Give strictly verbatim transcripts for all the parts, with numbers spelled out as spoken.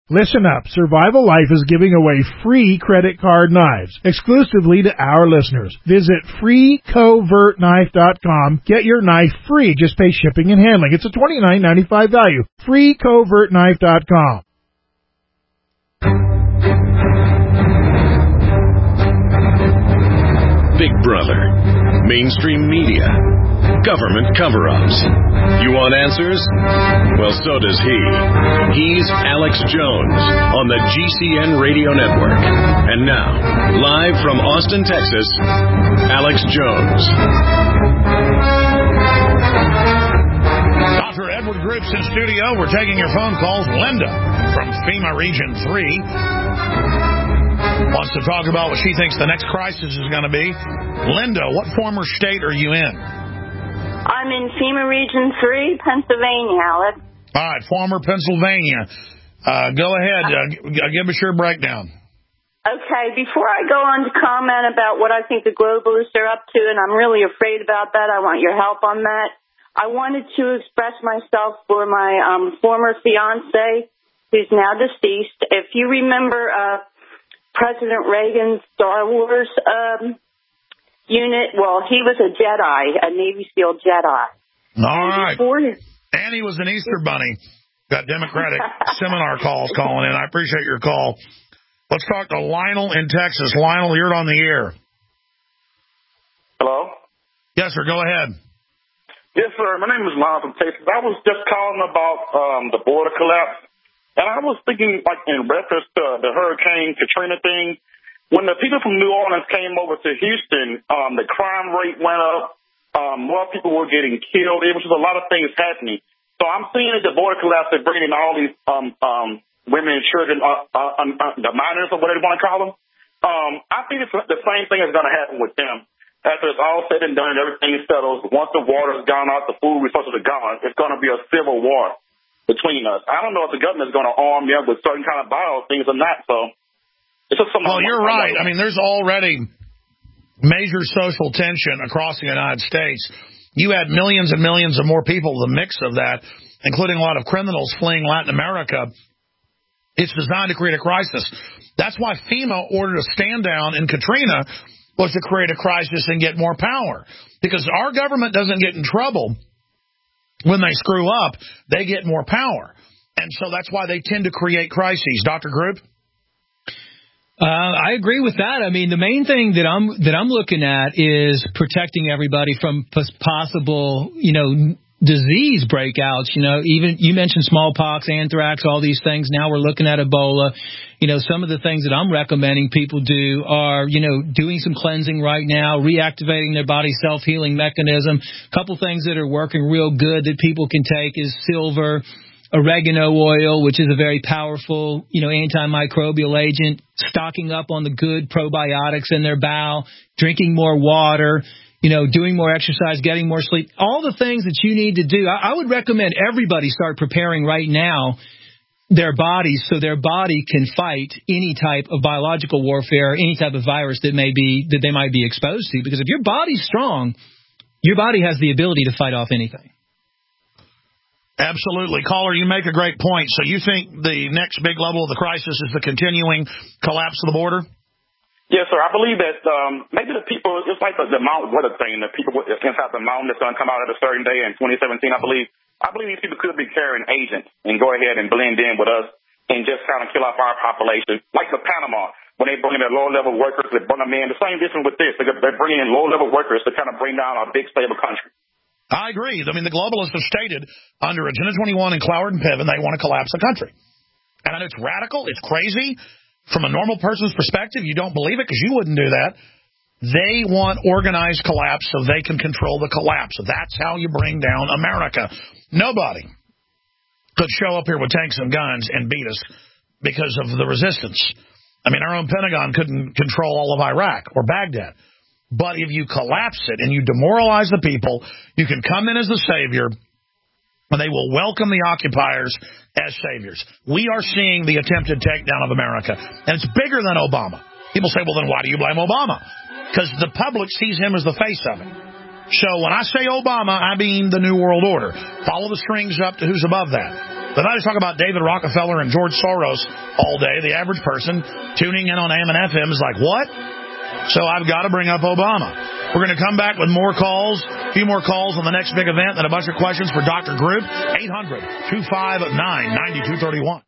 Listen up. Survival Life is giving away free credit card knives exclusively to our listeners. Visit free covert knife dot com. Get your knife free. Just pay shipping and handling. It's a twenty-nine ninety-five value. free covert knife dot com. Big Brother, mainstream media, government cover-ups. You want answers? Well, so does he. He's Alex Jones on the G C N Radio Network. And now, live from Austin, Texas, Alex Jones. Doctor Edward Groups in studio. We're taking your phone calls. Linda from FEMA Region three wants to talk about what she thinks the next crisis is going to be. Linda, what former state are you in? I'm in FEMA Region three, Pennsylvania, Alex. All right, former Pennsylvania. Uh, go ahead. Uh, give us your breakdown. Okay, before I go on to comment about what I think the globalists are up to, and I'm really afraid about that, I want your help on that. I wanted to express myself for my um, former fiance, who's now deceased. If you remember uh, President Reagan's Star Wars um, unit, well, he was a Jedi, a Navy SEAL Jedi. All right. Before, and he was an Easter Bunny. Got Democratic seminar calls calling in. I appreciate your call. Let's talk to Lionel in Texas. Lionel, you're on the air. Hello? Yes, sir. Go ahead. Yes, sir. My name is Lionel from Texas. I was just calling about um, the border collapse. And I was thinking, like, in reference to the Hurricane Katrina thing, when the people from New Orleans came over to Houston, um, the crime rate went up. Um, more people were getting killed. It was just a lot of things happening. So I'm seeing that the border collapse is bringing in all these um, um, women and children, uh, uh, uh, the minors or whatever you want to call them. Um, I think it's the same thing is going to happen with them. After it's all said and done, everything settles. Once the water's gone out, the food resources are gone, it's going to be a civil war between us. I don't know if the government is going to arm you with certain kind of bio things or not. So it's just something. Well, you're right. I mean, there's already major social tension across the United States. You add millions and millions of more people to the mix of that, including a lot of criminals fleeing Latin America. It's designed to create a crisis. That's why FEMA ordered a stand down in Katrina, was to create a crisis and get more power. Because our government doesn't get in trouble when they screw up, they get more power. And so that's why they tend to create crises. Doctor Group? Uh, I agree with that. I mean, the main thing that I'm that I'm looking at is protecting everybody from possible, you know, disease breakouts. You know, even you mentioned smallpox, anthrax, all these things. Now we're looking at Ebola. You know, some of the things that I'm recommending people do are, you know, doing some cleansing right now, reactivating their body's self-healing mechanism. A couple things that are working real good that people can take is silver, oregano oil, which is a very powerful, you know, antimicrobial agent, stocking up on the good probiotics in their bowel, drinking more water, you know, doing more exercise, getting more sleep, all the things that you need to do. I, I would recommend everybody start preparing right now their bodies so their body can fight any type of biological warfare, any type of virus that may be that they might be exposed to. Because if your body's strong, your body has the ability to fight off anything. Absolutely. Caller, you make a great point. So you think the next big level of the crisis is the continuing collapse of the border? Yes, sir. I believe that um, maybe the people, it's like the, the Mount Weather thing, the people inside the mountain that's going to come out at a certain day in twenty seventeen, I believe. I believe these people could be carrying agents and go ahead and blend in with us and just kind of kill off our population. Like the Panama, when they bring in their low-level workers, they bring them in. The same difference with this. They're bringing in low-level workers to kind of bring down our big, stable country. I agree. I mean, the globalists have stated under Agenda twenty-one and Cloward and Piven they want to collapse the country. And I know it's radical. It's crazy. From a normal person's perspective, you don't believe it because you wouldn't do that. They want organized collapse so they can control the collapse. That's how you bring down America. Nobody could show up here with tanks and guns and beat us because of the resistance. I mean, our own Pentagon couldn't control all of Iraq or Baghdad. But if you collapse it and you demoralize the people, you can come in as the savior, and they will welcome the occupiers as saviors. We are seeing the attempted takedown of America, and it's bigger than Obama. People say, well, then why do you blame Obama? Because the public sees him as the face of it. So when I say Obama, I mean the New World Order. Follow the strings up to who's above that. Then I just talk about David Rockefeller and George Soros all day. The average person tuning in on A M and F M is like, what? So I've got to bring up Obama. We're going to come back with more calls, a few more calls on the next big event, and a bunch of questions for Doctor Group. eight hundred, two five nine, nine two three one.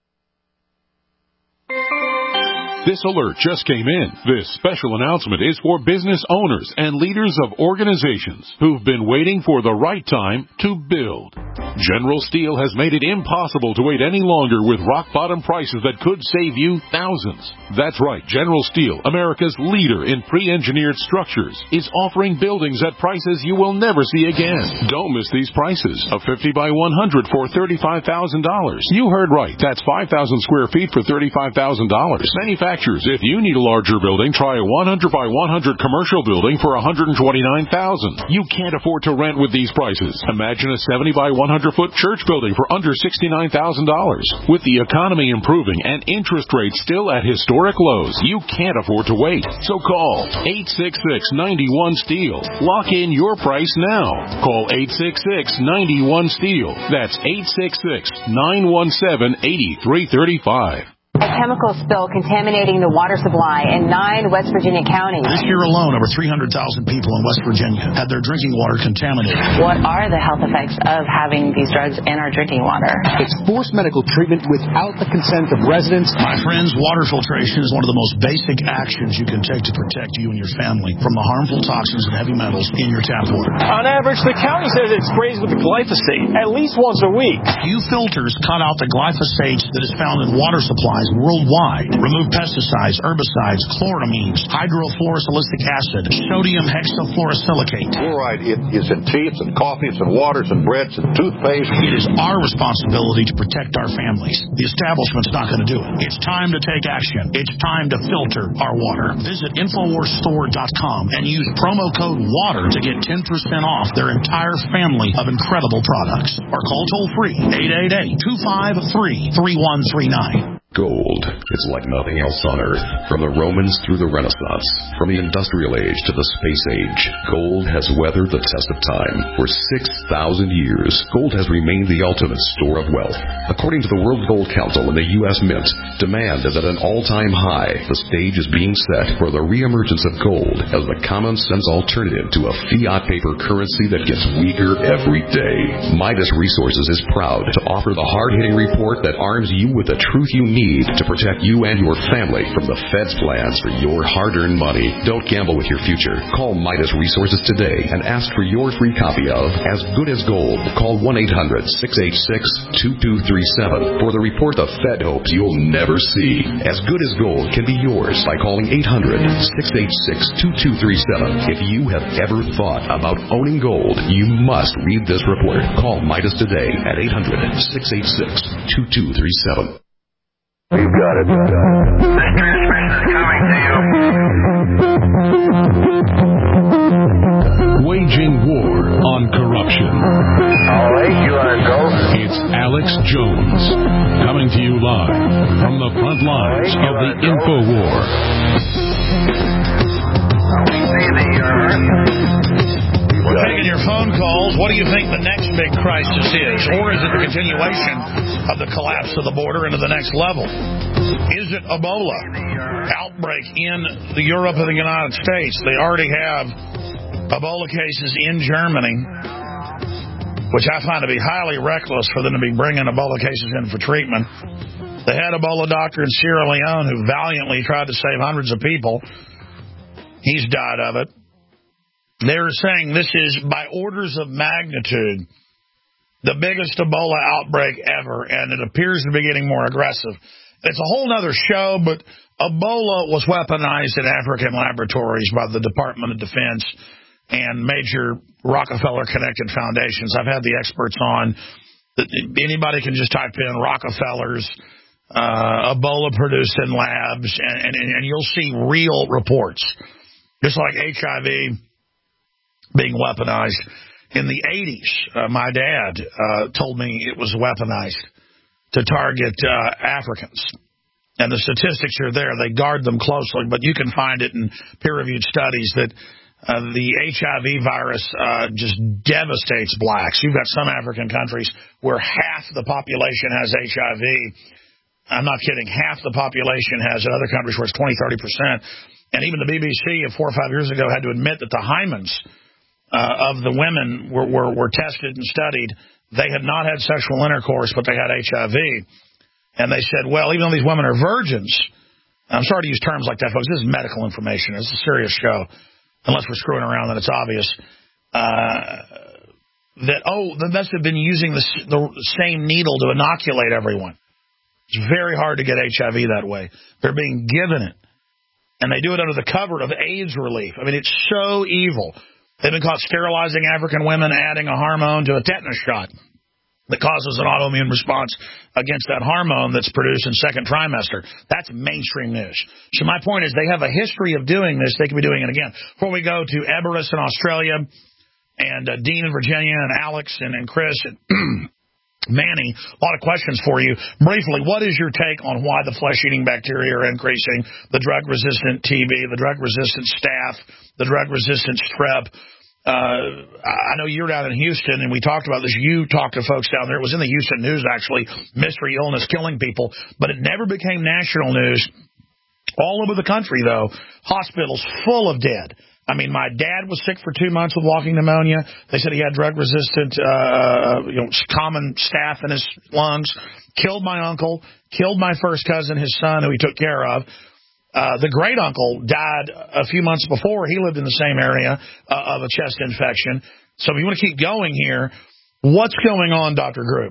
This alert just came in. This special announcement is for business owners and leaders of organizations who've been waiting for the right time to build. General Steel has made it impossible to wait any longer with rock-bottom prices that could save you thousands. That's right. General Steel, America's leader in pre-engineered structures, is offering buildings at prices you will never see again. Don't miss these prices. A fifty by one hundred for thirty-five thousand dollars. You heard right. That's five thousand square feet for thirty-five thousand dollars. Manufacturers, if you need a larger building, try a one hundred by one hundred commercial building for one hundred twenty-nine thousand dollars. You can't afford to rent with these prices. Imagine a seventy by one hundred foot church building for under sixty-nine thousand dollars. With the economy improving and interest rates still at historic lows, you can't afford to wait. So call eight six six, nine one, STEEL. Lock in your price now. Call eight six six, nine one, STEEL. That's eight six six, nine one seven, eight three three five. A chemical spill contaminating the water supply in nine West Virginia counties. This year alone, over three hundred thousand people in West Virginia had their drinking water contaminated. What are the health effects of having these drugs in our drinking water? It's forced medical treatment without the consent of residents. My friends, water filtration is one of the most basic actions you can take to protect you and your family from the harmful toxins and heavy metals in your tap water. On average, the county says it sprays with glyphosate at least once a week. Few filters cut out the glyphosate that is found in water supplies worldwide. Remove pesticides, herbicides, chloramines, hydrofluorosilicic acid, sodium hexafluorosilicate. Fluoride it is in tea, it's in coffee, it's in waters and breads and toothpaste. It is our responsibility to protect our families. The establishment's not going to do it. It's time to take action. It's time to filter our water. Visit infowars store dot com and use promo code WATER to get ten percent off their entire family of incredible products. Or call toll-free eight eight eight, two five three, three one three nine. Gold is like nothing else on Earth. From the Romans through the Renaissance, from the Industrial Age to the Space Age, gold has weathered the test of time. For six thousand years, gold has remained the ultimate store of wealth. According to the World Gold Council and the U S Mint, demand is at an all-time high. The stage is being set for the reemergence of gold as the common-sense alternative to a fiat paper currency that gets weaker every day. Midas Resources is proud to offer the hard-hitting report that arms you with the truth you need to protect you and your family from the Fed's plans for your hard-earned money. Don't gamble with your future. Call Midas Resources today and ask for your free copy of As Good as Gold. Call one eight hundred, six eight six, two two three seven for the report the Fed hopes you'll never see. As Good as Gold can be yours by calling eight hundred, six eight six, two two three seven. If you have ever thought about owning gold, you must read this report. Call Midas today at eight hundred, six eight six, two two three seven. You got it. This transmission is coming to you. Waging war on corruption. All right, you want to go? It's Alex Jones, coming to you live from the front lines right, of the info war. We see the Earth. We're taking your phone calls. What do you think the next big crisis is? Or is it the continuation of the collapse of the border into the next level? Is it Ebola outbreak in the Europe and the United States? They already have Ebola cases in Germany, which I find to be highly reckless for them to be bringing Ebola cases in for treatment. The head Ebola doctor in Sierra Leone who valiantly tried to save hundreds of people, he's died of it. They're saying this is, by orders of magnitude, the biggest Ebola outbreak ever, and it appears to be getting more aggressive. It's a whole other show, but Ebola was weaponized in African laboratories by the Department of Defense and major Rockefeller-connected foundations. I've had the experts on. Anybody can just type in Rockefellers, uh, Ebola produced in labs, and, and, and you'll see real reports. Just like H I V being weaponized. In the eighties, uh, my dad uh, told me it was weaponized to target uh, Africans. And the statistics are there. They guard them closely, but you can find it in peer-reviewed studies that Uh, the H I V virus uh, just devastates blacks. You've got some African countries where half the population has H I V. I'm not kidding. Half the population has it. Other countries where it's twenty, thirty percent. And even the B B C four or five years ago had to admit that the hymens uh, of the women were, were, were tested and studied. They had not had sexual intercourse, but they had H I V. And they said, well, even though these women are virgins, I'm sorry to use terms like that, folks. This is medical information. It's a serious show. Unless we're screwing around, then it's obvious. Uh, that, oh, they must have been using the, the same needle to inoculate everyone. It's very hard to get H I V that way. They're being given it. And they do it under the cover of AIDS relief. I mean, it's so evil. They've been caught sterilizing African women, adding a hormone to a tetanus shot that causes an autoimmune response against that hormone that's produced in second trimester. That's mainstream news. So my point is they have a history of doing this. They can be doing it again. Before we go to Eberus in Australia and uh, Dean in Virginia and Alex and, and Chris and Manny, a lot of questions for you. Briefly, what is your take on why the flesh-eating bacteria are increasing, the drug-resistant T B, the drug-resistant staph, the drug-resistant strep? Uh, I know you're down in Houston, and we talked about this. You talked to folks down there. It was in the Houston News, actually, mystery illness killing people, but it never became national news. All over the country, though, hospitals full of dead. I mean, my dad was sick for two months with walking pneumonia. They said he had drug-resistant, uh, you know, common staph in his lungs. Killed my uncle. Killed my first cousin, his son, who he took care of. Uh, the great uncle died a few months before. He lived in the same area uh, of a chest infection. So if you want to keep going here, what's going on, Doctor Group?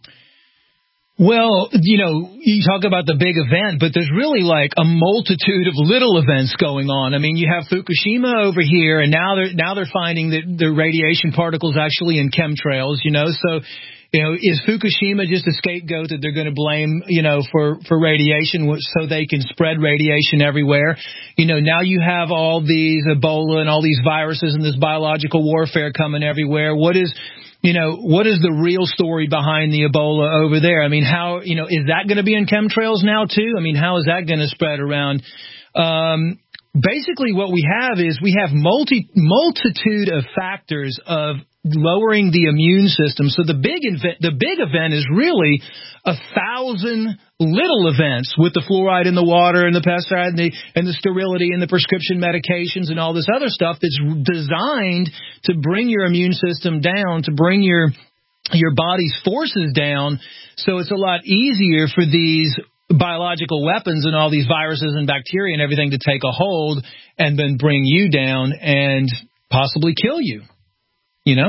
Well, you know, you talk about the big event, but there's really like a multitude of little events going on. I mean, you have Fukushima over here, and now they're now they're finding that the radiation particles actually in chemtrails. You know, so. You know, is Fukushima just a scapegoat that they're going to blame, you know, for, for radiation so they can spread radiation everywhere? You know, now you have all these Ebola and all these viruses and this biological warfare coming everywhere. What is, you know, what is the real story behind the Ebola over there? I mean, how, you know, is that going to be in chemtrails now too? I mean, how is that going to spread around? Um, basically what we have is we have multi, multitude of factors of lowering the immune system. So the big event, the big event is really a thousand little events with the fluoride in the water and the pesticide and the, and the sterility and the prescription medications and all this other stuff that's designed to bring your immune system down, to bring your your body's forces down. So it's a lot easier for these biological weapons and all these viruses and bacteria and everything to take a hold and then bring you down and possibly kill you. You know?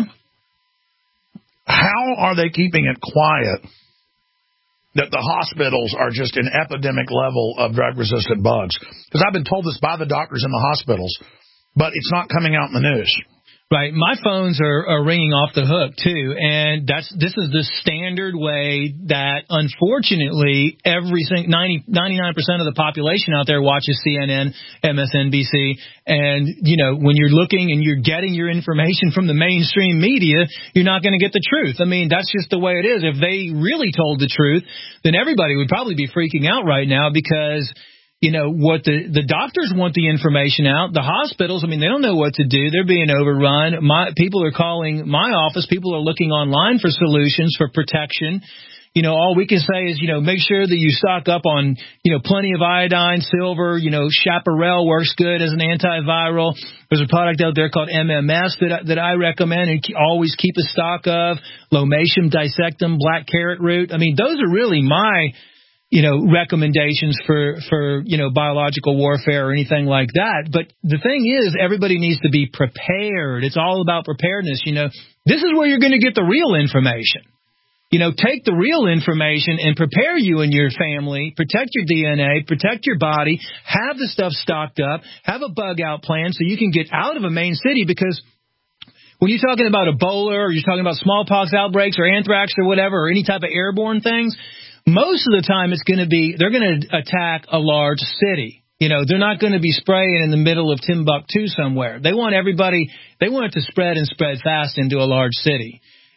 How are they keeping it quiet that the hospitals are just an epidemic level of drug-resistant bugs? Because I've been told this by the doctors in the hospitals, but it's not coming out in the news. Right. My phones are, are ringing off the hook, too. And that's this is the standard way that, unfortunately, every ninety, ninety-nine percent of the population out there watches C N N, M S N B C. And, you know, when you're looking and you're getting your information from the mainstream media, you're not going to get the truth. I mean, that's just the way it is. If they really told the truth, then everybody would probably be freaking out right now because, you know, what the, the doctors want the information out. The hospitals, I mean, they don't know what to do. They're being overrun. My people are calling my office. People are looking online for solutions for protection. You know, all we can say is, you know, make sure that you stock up on, you know, plenty of iodine, silver. You know, Chaparral works good as an antiviral. There's a product out there called M M S that, that I recommend and always keep a stock of. Lomatium dissectum, black carrot root. I mean, those are really my, you know, recommendations for, for, you know, biological warfare or anything like that. But the thing is, everybody needs to be prepared. It's all about preparedness. You know, this is where you're going to get the real information. You know, take the real information and prepare you and your family, protect your D N A, protect your body, have the stuff stocked up, have a bug out plan so you can get out of a main city. Because when you're talking about Ebola or you're talking about smallpox outbreaks or anthrax or whatever, or any type of airborne things, most of the time it's going to be, they're going to attack a large city. You know, they're not going to be spraying in the middle of Timbuktu somewhere. They want everybody, they want it to spread and spread fast into a large city.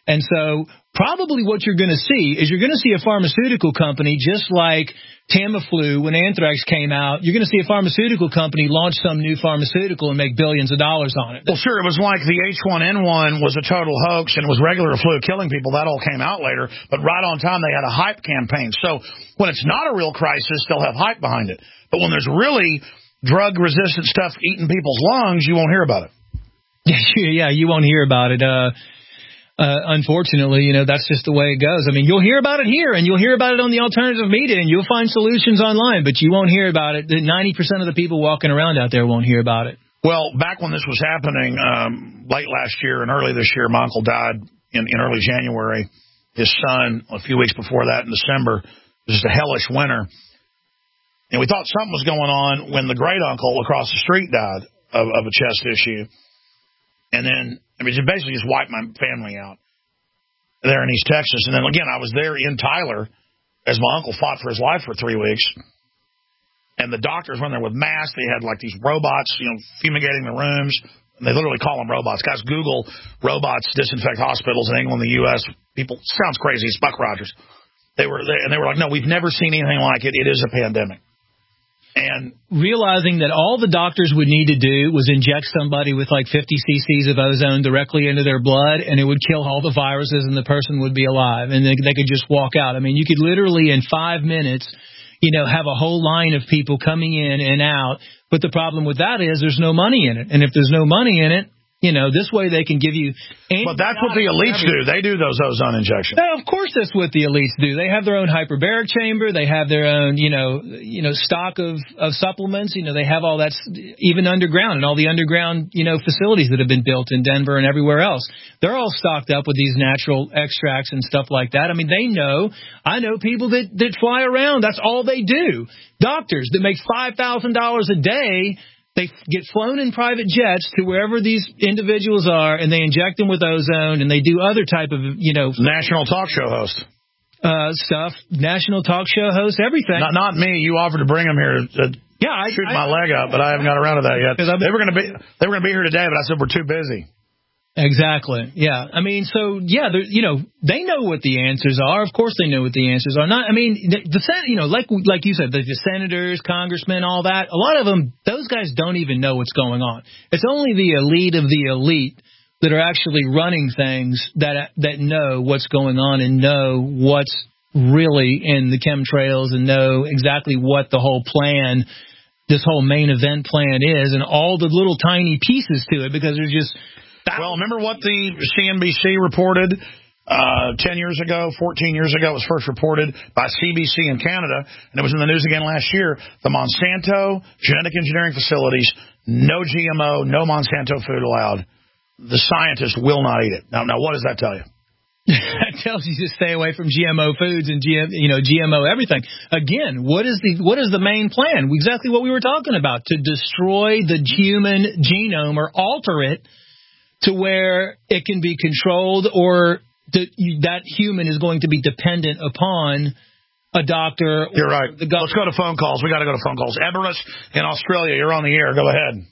And so probably what you're going to see is you're going to see a pharmaceutical company, just like Tamiflu when anthrax came out, you're going to see a pharmaceutical company launch some new pharmaceutical and make billions of dollars on it. Well, sure, it was like the H one N one was a total hoax and it was regular flu killing people. That all came out later. But right on time, they had a hype campaign. So when it's not a real crisis, they'll have hype behind it. But when there's really drug-resistant stuff eating people's lungs, you won't hear about it. Yeah, you won't hear about it. Uh Uh, unfortunately, you know, that's just the way it goes. I mean, you'll hear about it here, and you'll hear about it on the alternative media, and you'll find solutions online, but you won't hear about it. ninety percent of the people walking around out there won't hear about it. Well, back when this was happening, um, late last year and early this year, my uncle died in, in early January. His son, a few weeks before that in December, it was just a hellish winter. And we thought something was going on when the great uncle across the street died of, of a chest issue. And then, I mean, it basically just wiped my family out there in East Texas. And then, again, I was there in Tyler as my uncle fought for his life for three weeks. And the doctors went there with masks. They had, like, these robots, you know, fumigating the rooms. And they literally call them robots. Guys, Google robots disinfect hospitals in England, the U S. People, sounds crazy. It's Buck Rogers. They were, they, and they were like, no, we've never seen anything like it. It is a pandemic. And realizing that all the doctors would need to do was inject somebody with like fifty cc's of ozone directly into their blood, and it would kill all the viruses, and the person would be alive, and they, they could just walk out. I mean, you could literally in five minutes, you know, have a whole line of people coming in and out. But the problem with that is there's no money in it, and if there's no money in it, you know, this way they can give you... But that's what the elites do. They do those ozone injections. No, of course that's what the elites do. They have their own hyperbaric chamber. They have their own, you know, you know, stock of, of supplements. You know, they have all that, even underground, and all the underground, you know, facilities that have been built in Denver and everywhere else. They're all stocked up with these natural extracts and stuff like that. I mean, they know. I know people that, that fly around. That's all they do. Doctors that make five thousand dollars a day... They get flown in private jets to wherever these individuals are, and they inject them with ozone, and they do other type of, you know... National talk show host. Uh, stuff. National talk show host, everything. Not, not me. You offered to bring them here to yeah, I, shoot I, my leg out, but I haven't got around to that yet. Been, they were going to be they were going to be here today, but I said we're too busy. Exactly. Yeah. I mean, so, yeah, you know, they know what the answers are. Of course they know what the answers are. Not, I mean, the, the you know, like like you said, the, the senators, congressmen, all that, a lot of them, those guys don't even know what's going on. It's only the elite of the elite that are actually running things that that know what's going on and know what's really in the chemtrails and know exactly what the whole plan, this whole main event plan is, and all the little tiny pieces to it, because there's just... Well, remember what the C N B C reported uh, ten years ago, fourteen years ago? It was first reported by C B C in Canada, and it was in the news again last year. The Monsanto genetic engineering facilities, no G M O, no Monsanto food allowed. The scientists will not eat it. Now, now, what does that tell you? That tells you to stay away from G M O foods and G M, you know, G M O everything. Again, what is the what is the main plan? Exactly what we were talking about, to destroy the human genome or alter it to where it can be controlled, or the, that human is going to be dependent upon a doctor. You're right. The Let's go to phone calls. We got to go to phone calls. Eberus in Australia, you're on the air. Go ahead.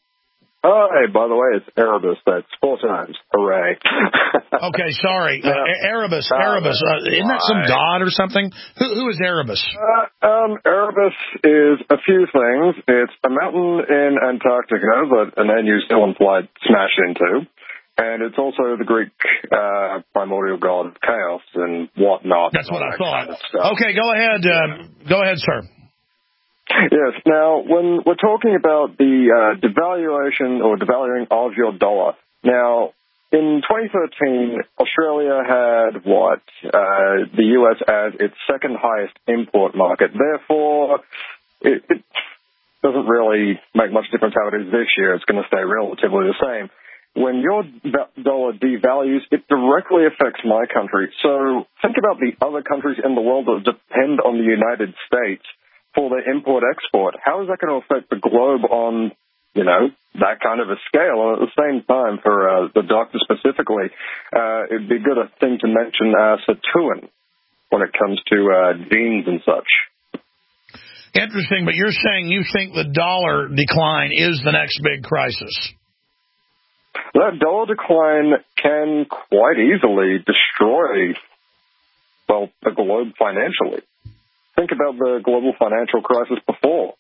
Oh, hey, by the way, it's Erebus. That's four times. Hooray. Okay, sorry. Uh, Erebus, Erebus. Uh, isn't that some god or something? Who, who is Erebus? Uh, um, Erebus is a few things. It's a mountain in Antarctica that an Air New Zealand flight smashed into. And it's also the Greek uh, primordial god of chaos and whatnot. That's what I that thought. Kind of stuff. Okay, go ahead. Uh, go ahead, sir. Yes. Now, when we're talking about the uh, devaluation or devaluing of your dollar, now, in twenty thirteen, Australia had what? Uh, the U S as its second highest import market. Therefore, it, it doesn't really make much difference how it is this year. It's going to stay relatively the same. When your dollar devalues, it directly affects my country. So think about the other countries in the world that depend on the United States for their import-export. How is that going to affect the globe on, you know, that kind of a scale? And at the same time, for uh, the doctor specifically, uh, it'd be a good thing to mention uh, Sirtuin when it comes to uh, genes and such. Interesting, but you're saying you think the dollar decline is the next big crisis. that dollar decline can quite easily destroy, well, the globe financially. Think about the global financial crisis before.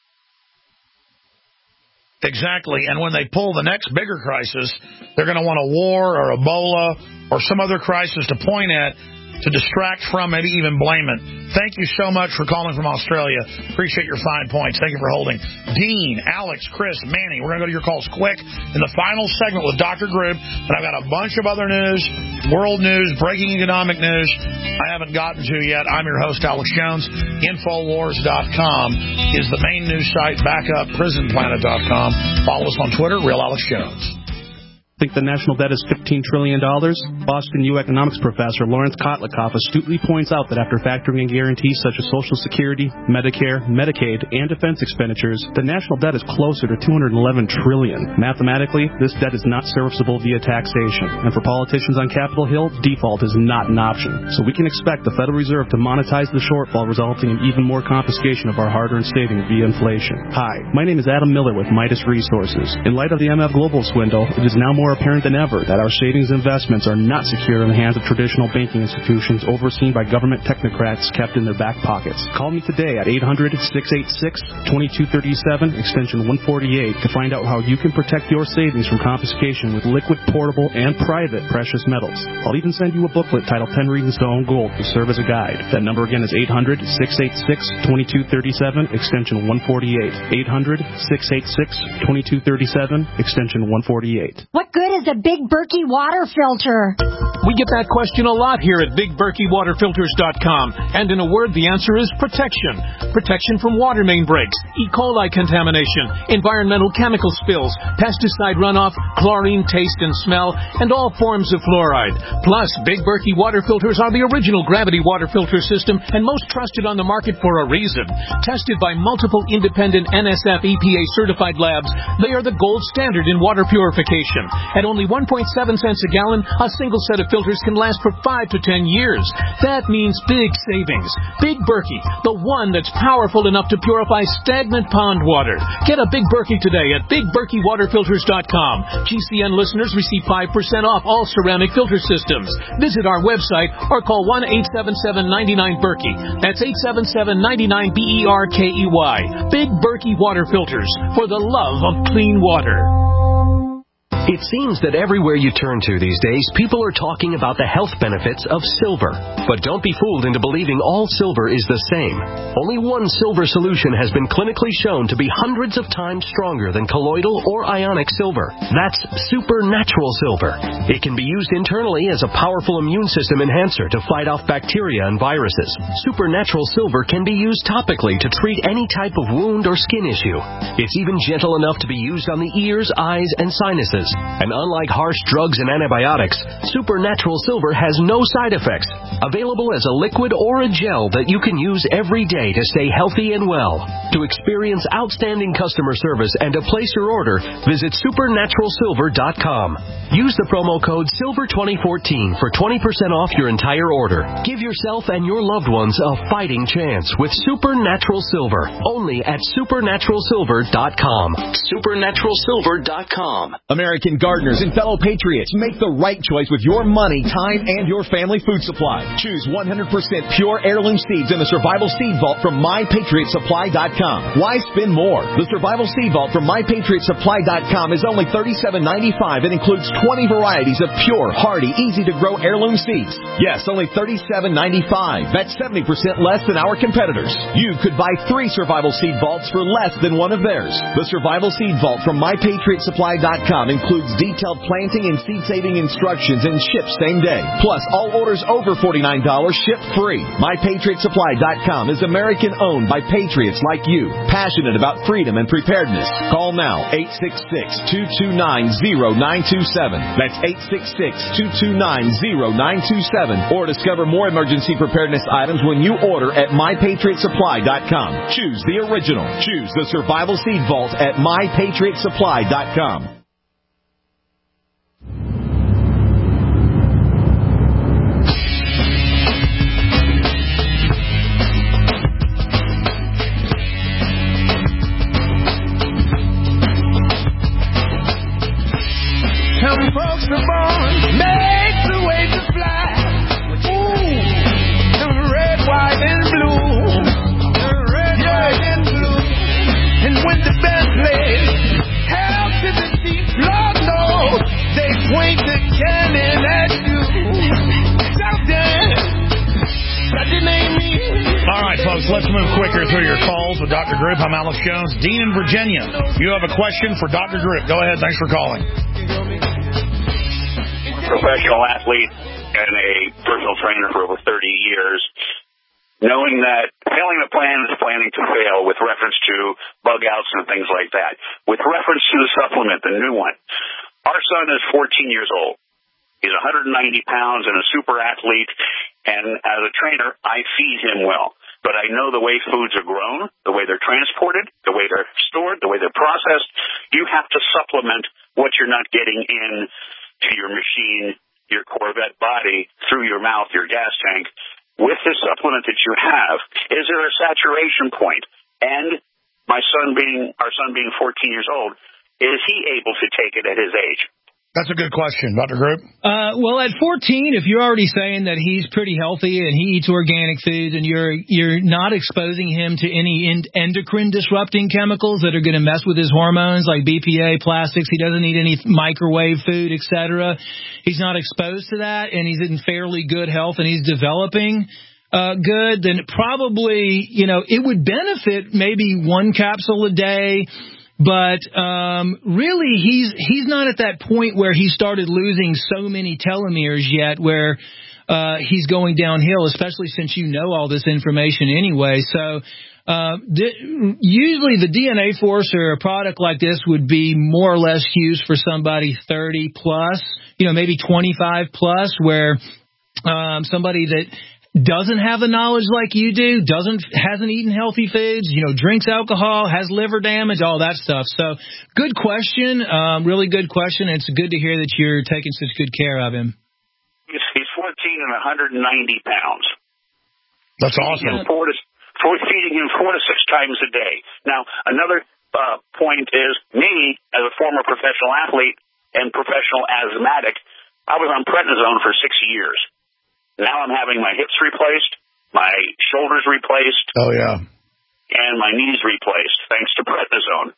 Exactly, and when they pull the next bigger crisis, they're going to want a war or Ebola or some other crisis to point at to distract from, maybe even blame it. Thank you so much for calling from Australia. Appreciate your fine points. Thank you for holding. Dean, Alex, Chris, Manny, we're going to go to your calls quick in the final segment with Doctor Grube, and I've got a bunch of other news, world news, breaking economic news I haven't gotten to yet. I'm your host, Alex Jones. Infowars dot com is the main news site. Backup, prison planet dot com. Follow us on Twitter, Real Alex Jones. Think the national debt is fifteen trillion dollars? Boston U economics professor Lawrence Kotlikoff astutely points out that after factoring in guarantees such as Social Security, Medicare, Medicaid, and defense expenditures, the national debt is closer to two hundred eleven trillion dollars. Mathematically, this debt is not serviceable via taxation. And for politicians on Capitol Hill, default is not an option. So we can expect the Federal Reserve to monetize the shortfall, resulting in even more confiscation of our hard-earned savings via inflation. Hi, my name is Adam Miller with Midas Resources. In light of the M F Global swindle, it is now more apparent than ever that our savings investments are not secure in the hands of traditional banking institutions overseen by government technocrats kept in their back pockets. Call me today at eight hundred, six eight six, two two three seven, extension one forty-eight to find out how you can protect your savings from confiscation with liquid, portable, and private precious metals. I'll even send you a booklet titled ten Reasons to Own Gold to serve as a guide. That number again is eight hundred, six eight six, two two three seven, extension one forty-eight. eight hundred, six eight six, two two three seven, extension one forty-eight. What good is a Big Berkey water filter? We get that question a lot here at Big Berkey Water Filters dot com, and in a word, the answer is protection. Protection from water main breaks, E. coli contamination, environmental chemical spills, pesticide runoff, chlorine taste and smell, and all forms of fluoride. Plus, Big Berkey water filters are the original gravity water filter system and most trusted on the market for a reason. Tested by multiple independent N S F E P A certified labs, they are the gold standard in water purification. At only one point seven cents a gallon, a single set of filters can last for five to ten years. That means big savings. Big Berkey, the one that's powerful enough to purify stagnant pond water. Get a Big Berkey today at Big Berkey Water Filters dot com. G C N listeners receive five percent off all ceramic filter systems. Visit our website or call one eight seven seven, nine nine, Berkey. That's eight seven seven, nine nine, B E R K E Y. Big Berkey Water Filters, for the love of clean water. It seems that everywhere you turn to these days, people are talking about the health benefits of silver. But don't be fooled into believing all silver is the same. Only one silver solution has been clinically shown to be hundreds of times stronger than colloidal or ionic silver. That's supernatural silver. It can be used internally as a powerful immune system enhancer to fight off bacteria and viruses. Supernatural silver can be used topically to treat any type of wound or skin issue. It's even gentle enough to be used on the ears, eyes, and sinuses. And unlike harsh drugs and antibiotics, supernatural silver has no side effects. Available as a liquid or a gel that you can use every day to stay healthy and well. To experience outstanding customer service and to place your order, visit supernatural silver dot com. Use the promo code silver twenty fourteen for twenty percent off your entire order. Give yourself and your loved ones a fighting chance with Supernatural Silver. Only at supernatural silver dot com. supernatural silver dot com. American gardeners and fellow patriots, make the right choice with your money, time, and your family food supply. Choose one hundred percent pure heirloom seeds in the Survival Seed Vault from my patriot supply dot com. Why spend more? The Survival Seed Vault from my patriot supply dot com is only thirty-seven ninety-five and includes twenty varieties of pure, hardy, easy-to-grow heirloom seeds. Yes, only thirty-seven ninety-five. That's seventy percent less than our competitors. You could buy three Survival Seed Vaults for less than one of theirs. The Survival Seed Vault from my patriot supply dot com includes detailed planting and seed-saving instructions and ship same day. Plus, all orders over forty-nine dollars ship free. my patriot supply dot com is American-owned by patriots like you, passionate about freedom and preparedness. Call now, eight six six, two two nine, zero nine two seven. That's eight six six, two two nine, zero nine two seven. Or discover more emergency preparedness items when you order at my patriot supply dot com. Choose the original. Choose the Survival Seed Vault at my patriot supply dot com. with Doctor Group. I'm Alex Jones. Dean in Virginia. You have a question for Doctor Group. Go ahead. Thanks for calling. Professional athlete and a personal trainer for over thirty years. Knowing that failing the plan is planning to fail with reference to bug outs and things like that. With reference to the supplement, the new one, our son is fourteen years old. He's one hundred ninety pounds and a super athlete, and as a trainer, I feed him well. But I know the way foods are grown, the way they're transported, the way they're stored, the way they're processed. You have to supplement what you're not getting in to your machine, your Corvette body, through your mouth, your gas tank. With this supplement that you have, is there a saturation point? And my son being, our son being fourteen years old, is he able to take it at his age? That's a good question, Doctor Group. Uh, well, at fourteen, if you're already saying that he's pretty healthy and he eats organic foods and you're you're not exposing him to any endocrine disrupting chemicals that are going to mess with his hormones like B P A, plastics, he doesn't eat any microwave food, et cetera. He's not exposed to that and he's in fairly good health and he's developing uh, good, then probably, you know, it would benefit maybe one capsule a day. But um, really, he's he's not at that point where he started losing so many telomeres yet where uh, he's going downhill, especially since you know all this information anyway. So uh, th- usually the D N A Force or a product like this would be more or less used for somebody thirty plus, you know, maybe twenty-five plus, where um, somebody that doesn't have the knowledge like you do, doesn't hasn't eaten healthy foods, you know, drinks alcohol, has liver damage, all that stuff. So good question, um, really good question. And it's good to hear that you're taking such good care of him. He's, he's fourteen and one hundred ninety pounds. That's awesome. Feeding him four to, for feeding him four to six times a day. Now, another uh, point is me, as a former professional athlete and professional asthmatic, I was on prednisone for six years. Now I'm having my hips replaced, my shoulders replaced. Oh, yeah. And my knees replaced, thanks to prednisone.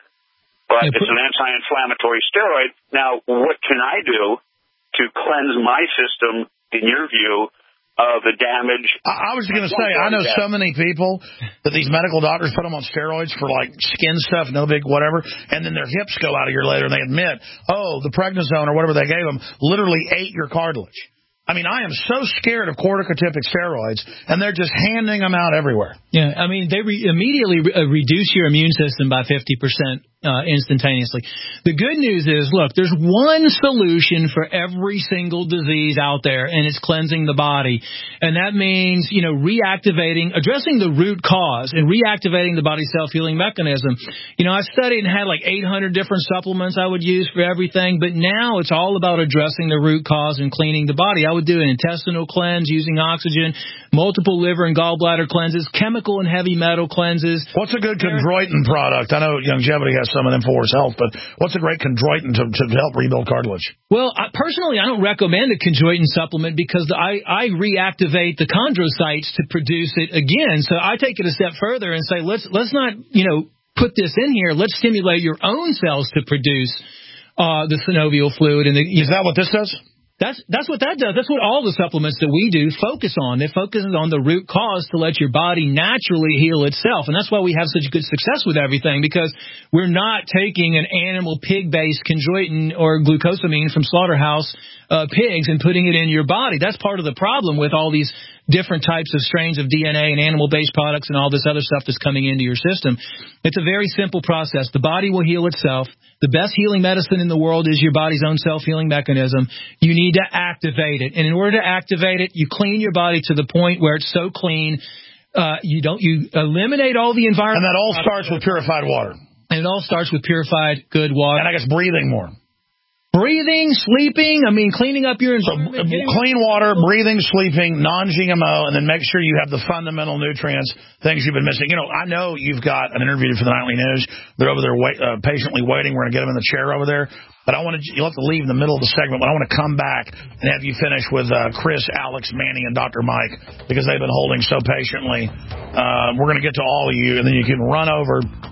But it's an anti-inflammatory steroid. Now, what can I do to cleanse my system, in your view, of the damage? I, I was going to say, I know so many people that these medical doctors put them on steroids for, like, skin stuff, no big whatever, and then their hips go out a year later and they admit, oh, the prednisone or whatever they gave them literally ate your cartilage. I mean, I am so scared of corticotypic steroids, and they're just handing them out everywhere. Yeah, I mean, they re- immediately re- uh, reduce your immune system by fifty percent uh, instantaneously. The good news is, look, there's one solution for every single disease out there, and it's cleansing the body. And that means, you know, reactivating, addressing the root cause and reactivating the body's self-healing mechanism. You know, I studied and had like eight hundred different supplements I would use for everything, but now it's all about addressing the root cause and cleaning the body. I would do an intestinal cleanse using oxygen, multiple liver and gallbladder cleanses, chemical and heavy metal cleanses. What's a good chondroitin product? I know Longevity has some of them for his health, but what's a great chondroitin to, to help rebuild cartilage? Well, I, personally, I don't recommend a chondroitin supplement because I, I reactivate the chondrocytes to produce it again. So I take it a step further and say, let's let's not, you know, put this in here. Let's stimulate your own cells to produce uh, the synovial fluid. And the, Is that what this does? That's that's what that does. That's what all the supplements that we do focus on. They focus on the root cause to let your body naturally heal itself. And that's why we have such good success with everything, because we're not taking an animal pig-based chondroitin or glucosamine from slaughterhouse uh, pigs and putting it in your body. That's part of the problem with all these different types of strains of D N A and animal-based products and all this other stuff that's coming into your system. It's a very simple process. The body will heal itself. The best healing medicine in the world is your body's own self-healing mechanism. You need to activate it. And in order to activate it, you clean your body to the point where it's so clean, uh, you don't, you eliminate all the environment. And that all starts with purified water. And it all starts with purified, good water. And I guess breathing more. Breathing, sleeping, I mean, cleaning up your environment. So, clean water, breathing, sleeping, non-G M O, and then make sure you have the fundamental nutrients, things you've been missing. You know, I know you've got an interview for the Nightly News. They're over there wait, uh, patiently waiting. We're going to get them in the chair over there. But I want to, you'll have to leave in the middle of the segment, but I want to come back and have you finish with uh, Chris, Alex, Manny, and Doctor Mike, because they've been holding so patiently. Uh, we're going to get to all of you, and then you can run over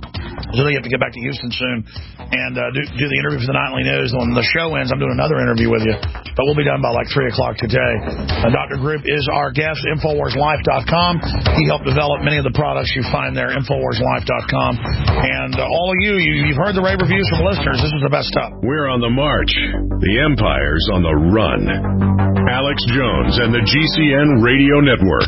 So they have to get back to Houston soon and uh, do, do the interview for the Nightly News. When the show ends, I'm doing another interview with you. But we'll be done by like three o'clock today. Uh, Doctor Group is our guest, Infowars Life dot com. He helped develop many of the products you find there, Infowars Life dot com. And uh, all of you, you, you've heard the rave reviews from listeners. This is the best stuff. We're on the march. The Empire's on the run. Alex Jones and the G C N Radio Network.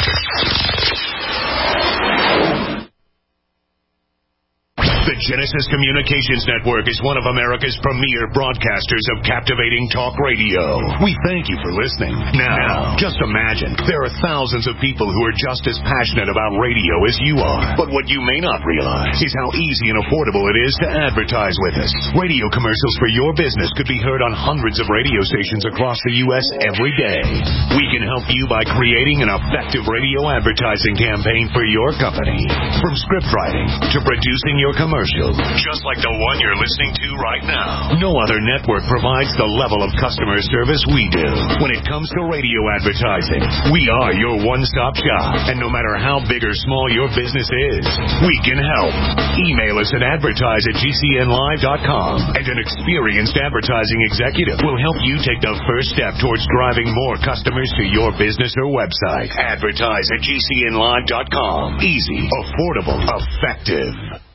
The Genesis Communications Network is one of America's premier broadcasters of captivating talk radio. We thank you for listening. Now, just imagine, there are thousands of people who are just as passionate about radio as you are. But what you may not realize is how easy and affordable it is to advertise with us. Radio commercials for your business could be heard on hundreds of radio stations across the U S every day. We can help you by creating an effective radio advertising campaign for your company. From script writing to producing your commercial. Just like the one you're listening to right now. No other network provides the level of customer service we do. When it comes to radio advertising, we are your one-stop shop. And no matter how big or small your business is, we can help. Email us at advertise at G C N live dot com, and an experienced advertising executive will help you take the first step towards driving more customers to your business or website. Advertise at G C N live dot com. Easy, affordable, effective.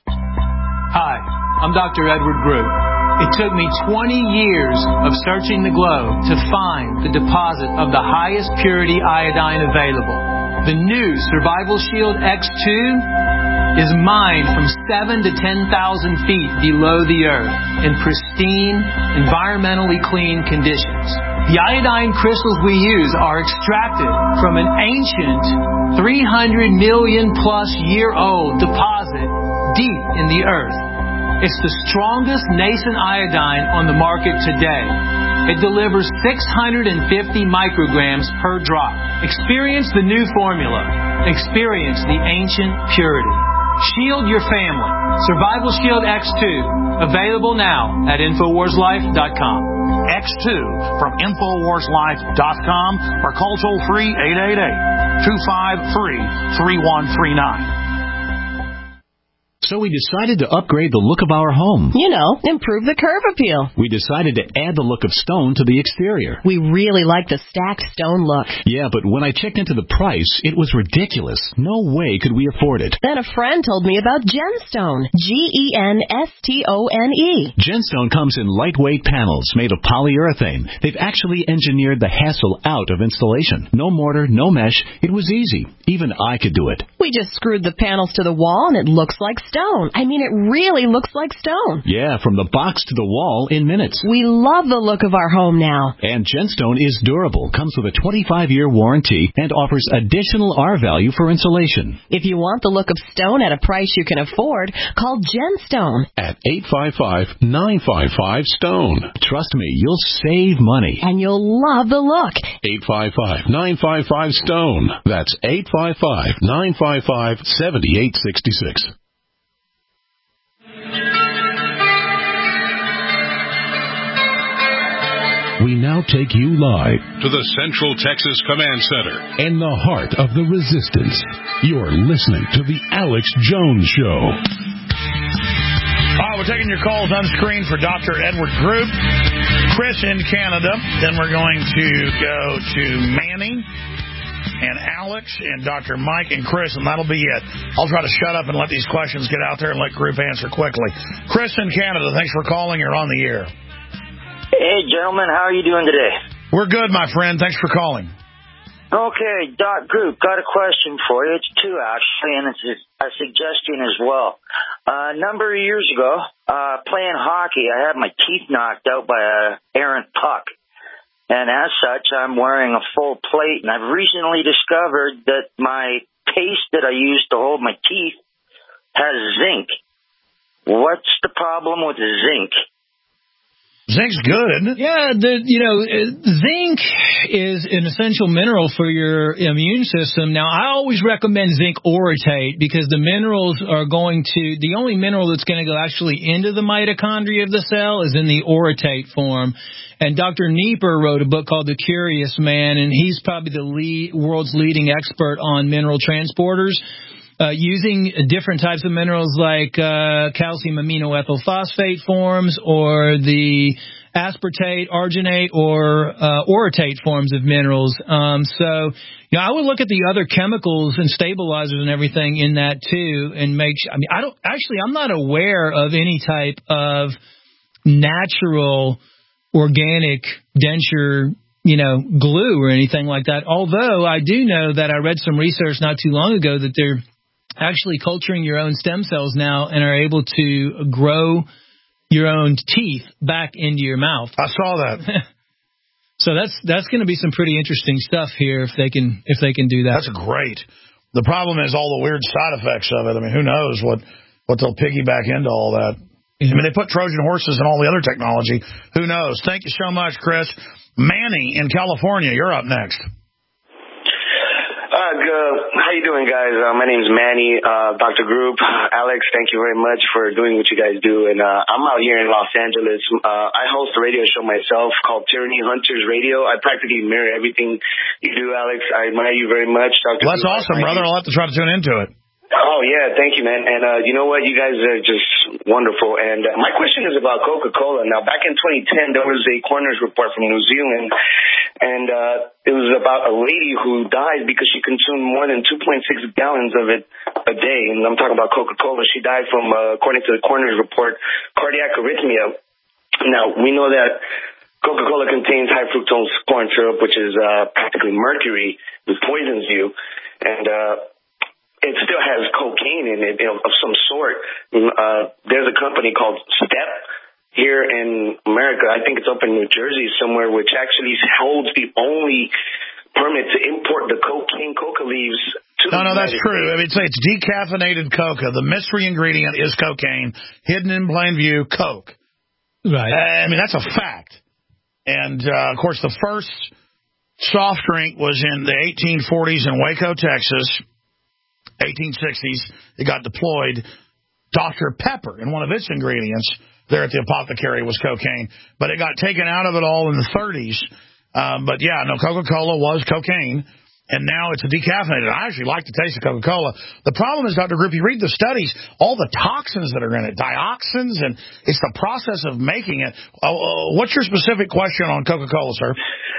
Hi, I'm Doctor Edward Group. It took me twenty years of searching the globe to find the deposit of the highest purity iodine available. The new Survival Shield X two is mined from seven to ten thousand feet below the earth in pristine, environmentally clean conditions. The iodine crystals we use are extracted from an ancient three hundred million plus year old deposit deep in the earth. It's the strongest nascent iodine on the market today. It delivers six hundred fifty micrograms per drop. Experience the new formula. Experience the ancient purity. Shield your family. Survival Shield X two. Available now at Infowars Life dot com. X two from Infowars Life dot com or call toll free eight eight eight, two five three, three one three nine. So we decided to upgrade the look of our home. You know, improve the curb appeal. We decided to add the look of stone to the exterior. We really like the stacked stone look. Yeah, but when I checked into the price, it was ridiculous. No way could we afford it. Then a friend told me about Genstone. G E N S T O N E. Genstone comes in lightweight panels made of polyurethane. They've actually engineered the hassle out of installation. No mortar, no mesh. It was easy. Even I could do it. We just screwed the panels to the wall and it looks like stone. I mean, it really looks like stone. Yeah, from the box to the wall in minutes. We love the look of our home now. And Genstone is durable, comes with a twenty-five year warranty, and offers additional R value for insulation. If you want the look of stone at a price you can afford, call Genstone at eight five five, nine five five, STONE. Trust me, you'll save money. And you'll love the look. eight five five, nine five five, STONE. That's eight five five, nine five five, seven eight six six. We now take you live to the Central Texas Command Center in the heart of the resistance. You're listening to the Alex Jones Show. All right, we're taking your calls on screen for Doctor Edward Group. Chris in Canada. Then we're going to go to Manny and Alex and Doctor Mike and Chris, and that'll be it. I'll try to shut up and let these questions get out there and let Group answer quickly. Chris in Canada, thanks for calling. You're on the air. Hey, gentlemen, how are you doing today? We're good, my friend. Thanks for calling. Okay, Doc Group, got a question for you. It's two, actually, and it's a suggestion as well. Uh, a number of years ago, uh, playing hockey, I had my teeth knocked out by a errant puck. And as such, I'm wearing a full plate, and I've recently discovered that my paste that I use to hold my teeth has zinc. What's the problem with zinc? Zinc's good. Yeah, the, you know, zinc is an essential mineral for your immune system. Now, I always recommend zinc orotate because the minerals are going to, the only mineral that's going to go actually into the mitochondria of the cell is in the orotate form. And Doctor Nieper wrote a book called The Curious Man, and he's probably the lead, world's leading expert on mineral transporters. uh, using different types of minerals like uh, calcium aminoethyl phosphate forms or the aspartate, arginate, or uh, orotate forms of minerals. Um, so, you know, I would look at the other chemicals and stabilizers and everything in that too, and make. I mean, I don't actually. I'm not aware of any type of natural, organic denture, you know, glue or anything like that. Although I do know that I read some research not too long ago that they're actually culturing your own stem cells now and are able to grow your own teeth back into your mouth. I saw that. So that's that's going to be some pretty interesting stuff here if they can if they can do that. That's great. The problem is all the weird side effects of it. I mean, who knows what, what they'll piggyback into all that. Yeah. I mean, they put Trojan horses and all the other technology. Who knows? Thank you so much, Chris. Manny in California, you're up next. Uh, good. How you doing, guys? Uh, my name's Manny, uh, Doctor Group. Alex, thank you very much for doing what you guys do. And uh, I'm out here in Los Angeles. Uh, I host a radio show myself called Tyranny Hunters Radio. I practically mirror everything you do, Alex. I admire you very much, Doctor Well, that's Group. awesome, brother. I'll have to try to tune into it. Oh, yeah, thank you, man. And uh, you know what? You guys are just wonderful. And uh, my question is about Coca-Cola. Now, back in twenty ten, there was a coroner's report from New Zealand, and uh, it was about a lady who died because she consumed more than two point six gallons of it a day. And I'm talking about Coca-Cola. She died from, uh, according to the coroner's report, cardiac arrhythmia. Now, we know that Coca-Cola contains high fructose corn syrup, which is uh, practically mercury, which poisons you. And uh it still has cocaine in it of some sort. Uh, there's a company called Step here in America. I think it's up in New Jersey somewhere, which actually holds the only permit to import the cocaine coca leaves to No, no, the that's United true. States. I mean, it's, it's decaffeinated coca. The mystery ingredient is cocaine, hidden in plain view, Coke. Right. I mean, that's a fact. And, uh, of course, the first soft drink was in the eighteen forties in Waco, Texas. eighteen sixties, it got deployed. Doctor Pepper, and one of its ingredients there at the apothecary was cocaine. But it got taken out of it all in the thirties. Um, but, yeah, no, Coca-Cola was cocaine, and now it's a decaffeinated. I actually like the taste of Coca-Cola. The problem is, Doctor Group, you read the studies, all the toxins that are in it, dioxins, and it's the process of making it. Uh, uh, what's your specific question on Coca-Cola, sir?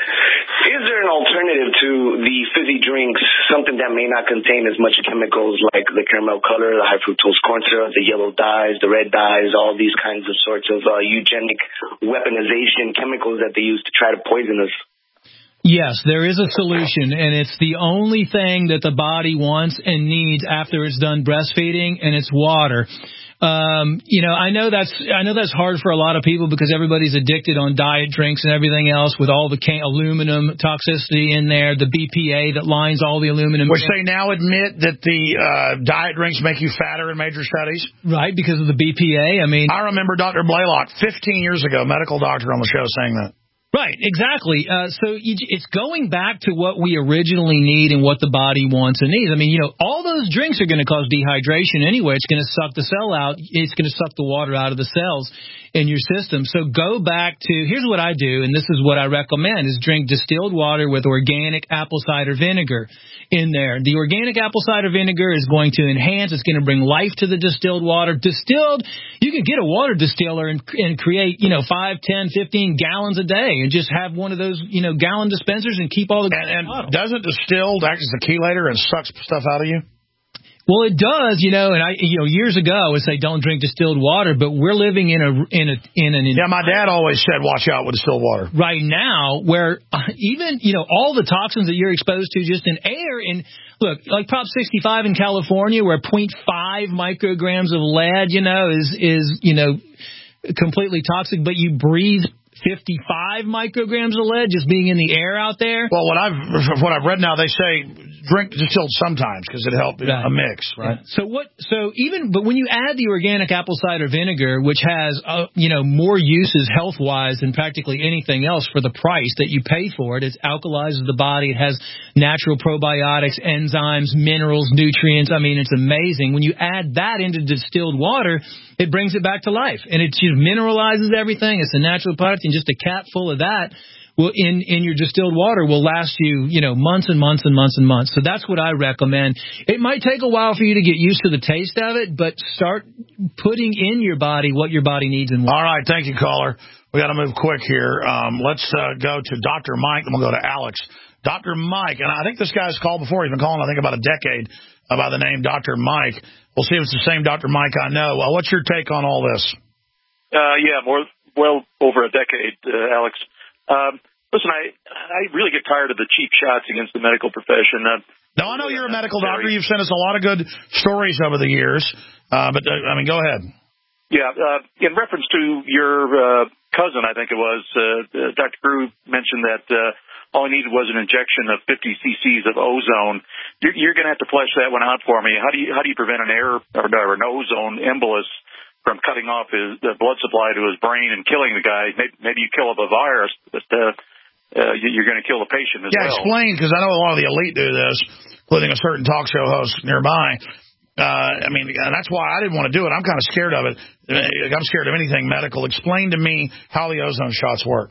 Is there an alternative to the fizzy drinks, something that may not contain as much chemicals like the caramel color, the high fructose corn syrup, the yellow dyes, the red dyes, all these kinds of sorts of uh, eugenic weaponization chemicals that they use to try to poison us? Yes, there is a solution, and it's the only thing that the body wants and needs after it's done breastfeeding, and it's water. Um, you know, I know that's I know that's hard for a lot of people because everybody's addicted on diet drinks and everything else with all the can- aluminum toxicity in there, the B P A that lines all the aluminum. Which they now admit that the uh, diet drinks make you fatter in major studies. Right, because of the B P A. I mean, I remember Doctor Blaylock fifteen years ago, medical doctor on the show, saying that. Right, exactly. Uh, so you, it's going back to what we originally need and what the body wants and needs. I mean, you know, all those drinks are going to cause dehydration anyway. It's going to suck the cell out. It's going to suck the water out of the cells in your system. So go back to, here's what I do, and this is what I recommend, is drink distilled water with organic apple cider vinegar in there. The organic apple cider vinegar is going to enhance, it's going to bring life to the distilled water. Distilled, you can get a water distiller and, and create, you know, five, ten, fifteen gallons a day and just have one of those, you know, gallon dispensers and keep all the... And, and doesn't distilled act as a chelator and sucks stuff out of you? Well, it does, you know, and I, you know, years ago I would say don't drink distilled water, but we're living in a, in a, in an... Yeah, my dad always said watch out with distilled water. Right now, where uh, even, you know, all the toxins that you're exposed to just in air, and look, like Prop sixty-five in California, where zero point five micrograms of lead, you know, is, is, you know, completely toxic, but you breathe fifty-five micrograms of lead just being in the air out there. Well, what I've what I've read now, they say drink distilled sometimes because it helps right. a mix, right? Yeah. So what? So even but when you add the organic apple cider vinegar, which has uh, you know more uses health wise than practically anything else for the price that you pay for it, it alkalizes the body. It has natural probiotics, enzymes, minerals, nutrients. I mean, it's amazing. When you add that into distilled water, it brings it back to life, and it just mineralizes everything. It's a natural product, and just a cap full of that will in, in your distilled water will last you, you know, months and months and months and months. So that's what I recommend. It might take a while for you to get used to the taste of it, but start putting in your body what your body needs and wants. All right. Thank you, caller. We got to move quick here. Um, let's uh, go to Doctor Mike, and we'll go to Alex. Doctor Mike, and I think this guy's called before. He's been calling, I think, about a decade uh, by the name Doctor Mike. We'll see if it's the same Doctor Mike I know. Uh, what's your take on all this? Uh, yeah, more well over a decade, uh, Alex. Um, listen, I I really get tired of the cheap shots against the medical profession. Uh, no, I know you're a medical doctor. You've sent us a lot of good stories over the years. Uh, but, uh, I mean, go ahead. Yeah, uh, in reference to your uh, cousin, I think it was, uh, uh, Doctor Grew mentioned that uh, all he needed was an injection of fifty cc's of ozone. You're, you're going to have to flesh that one out for me. How do you how do you prevent an air or, or an ozone embolus from cutting off his the blood supply to his brain and killing the guy? Maybe, maybe you kill up a virus, but uh, uh, you're going to kill the patient as yeah, well. Yeah, explain, because I know a lot of the elite do this, including a certain talk show host nearby. Uh, I mean, that's why I didn't want to do it. I'm kind of scared of it. I'm scared of anything medical. Explain to me how the ozone shots work.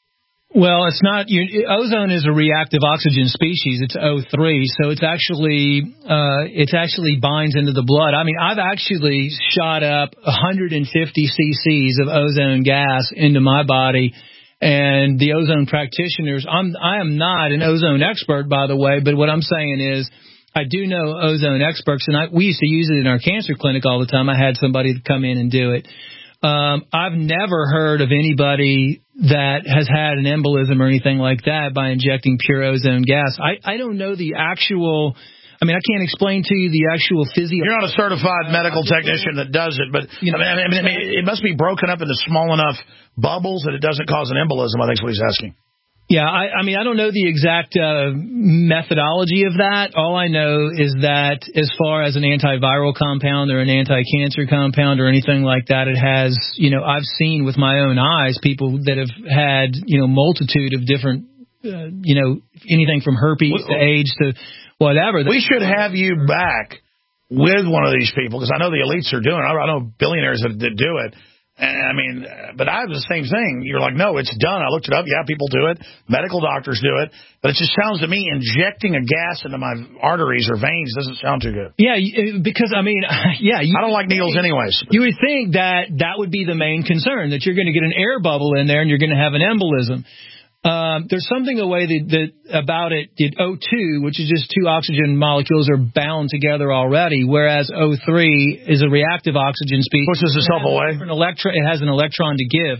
Well, it's not. You, ozone is a reactive oxygen species. It's O three, so it's actually uh, it actually binds into the blood. I mean, I've actually shot up one hundred fifty cc's of ozone gas into my body, and the ozone practitioners. I'm I am not an ozone expert, by the way, but what I'm saying is, I do know ozone experts, and I, we used to use it in our cancer clinic all the time. I had somebody come in and do it. Um, I've never heard of anybody that has had an embolism or anything like that by injecting pure ozone gas. I, I don't know the actual, I mean, I can't explain to you the actual physio. You're not a certified medical technician that does it, but you know, I mean, I mean, it must be broken up into small enough bubbles that it doesn't cause an embolism, I think is what he's asking. Yeah, I, I mean, I don't know the exact uh, methodology of that. All I know is that as far as an antiviral compound or an anti-cancer compound or anything like that, it has, you know, I've seen with my own eyes people that have had, you know, multitude of different, uh, you know, anything from herpes to AIDS to whatever. We should have you back with one of these people, because I know the elites are doing it. I know billionaires that, that do it. And I mean, but I have the same thing. You're like, no, it's done. I looked it up. Yeah, people do it. Medical doctors do it. But it just sounds to me injecting a gas into my arteries or veins doesn't sound too good. Yeah, because, I mean, yeah. You I don't like needles anyways. You would think that that would be the main concern, that you're going to get an air bubble in there and you're going to have an embolism. Um, there's something away that, that about it, it O two, which is just two oxygen molecules are bound together already, whereas O three is a reactive oxygen species. Pushes itself away. An electron, it has an electron to give.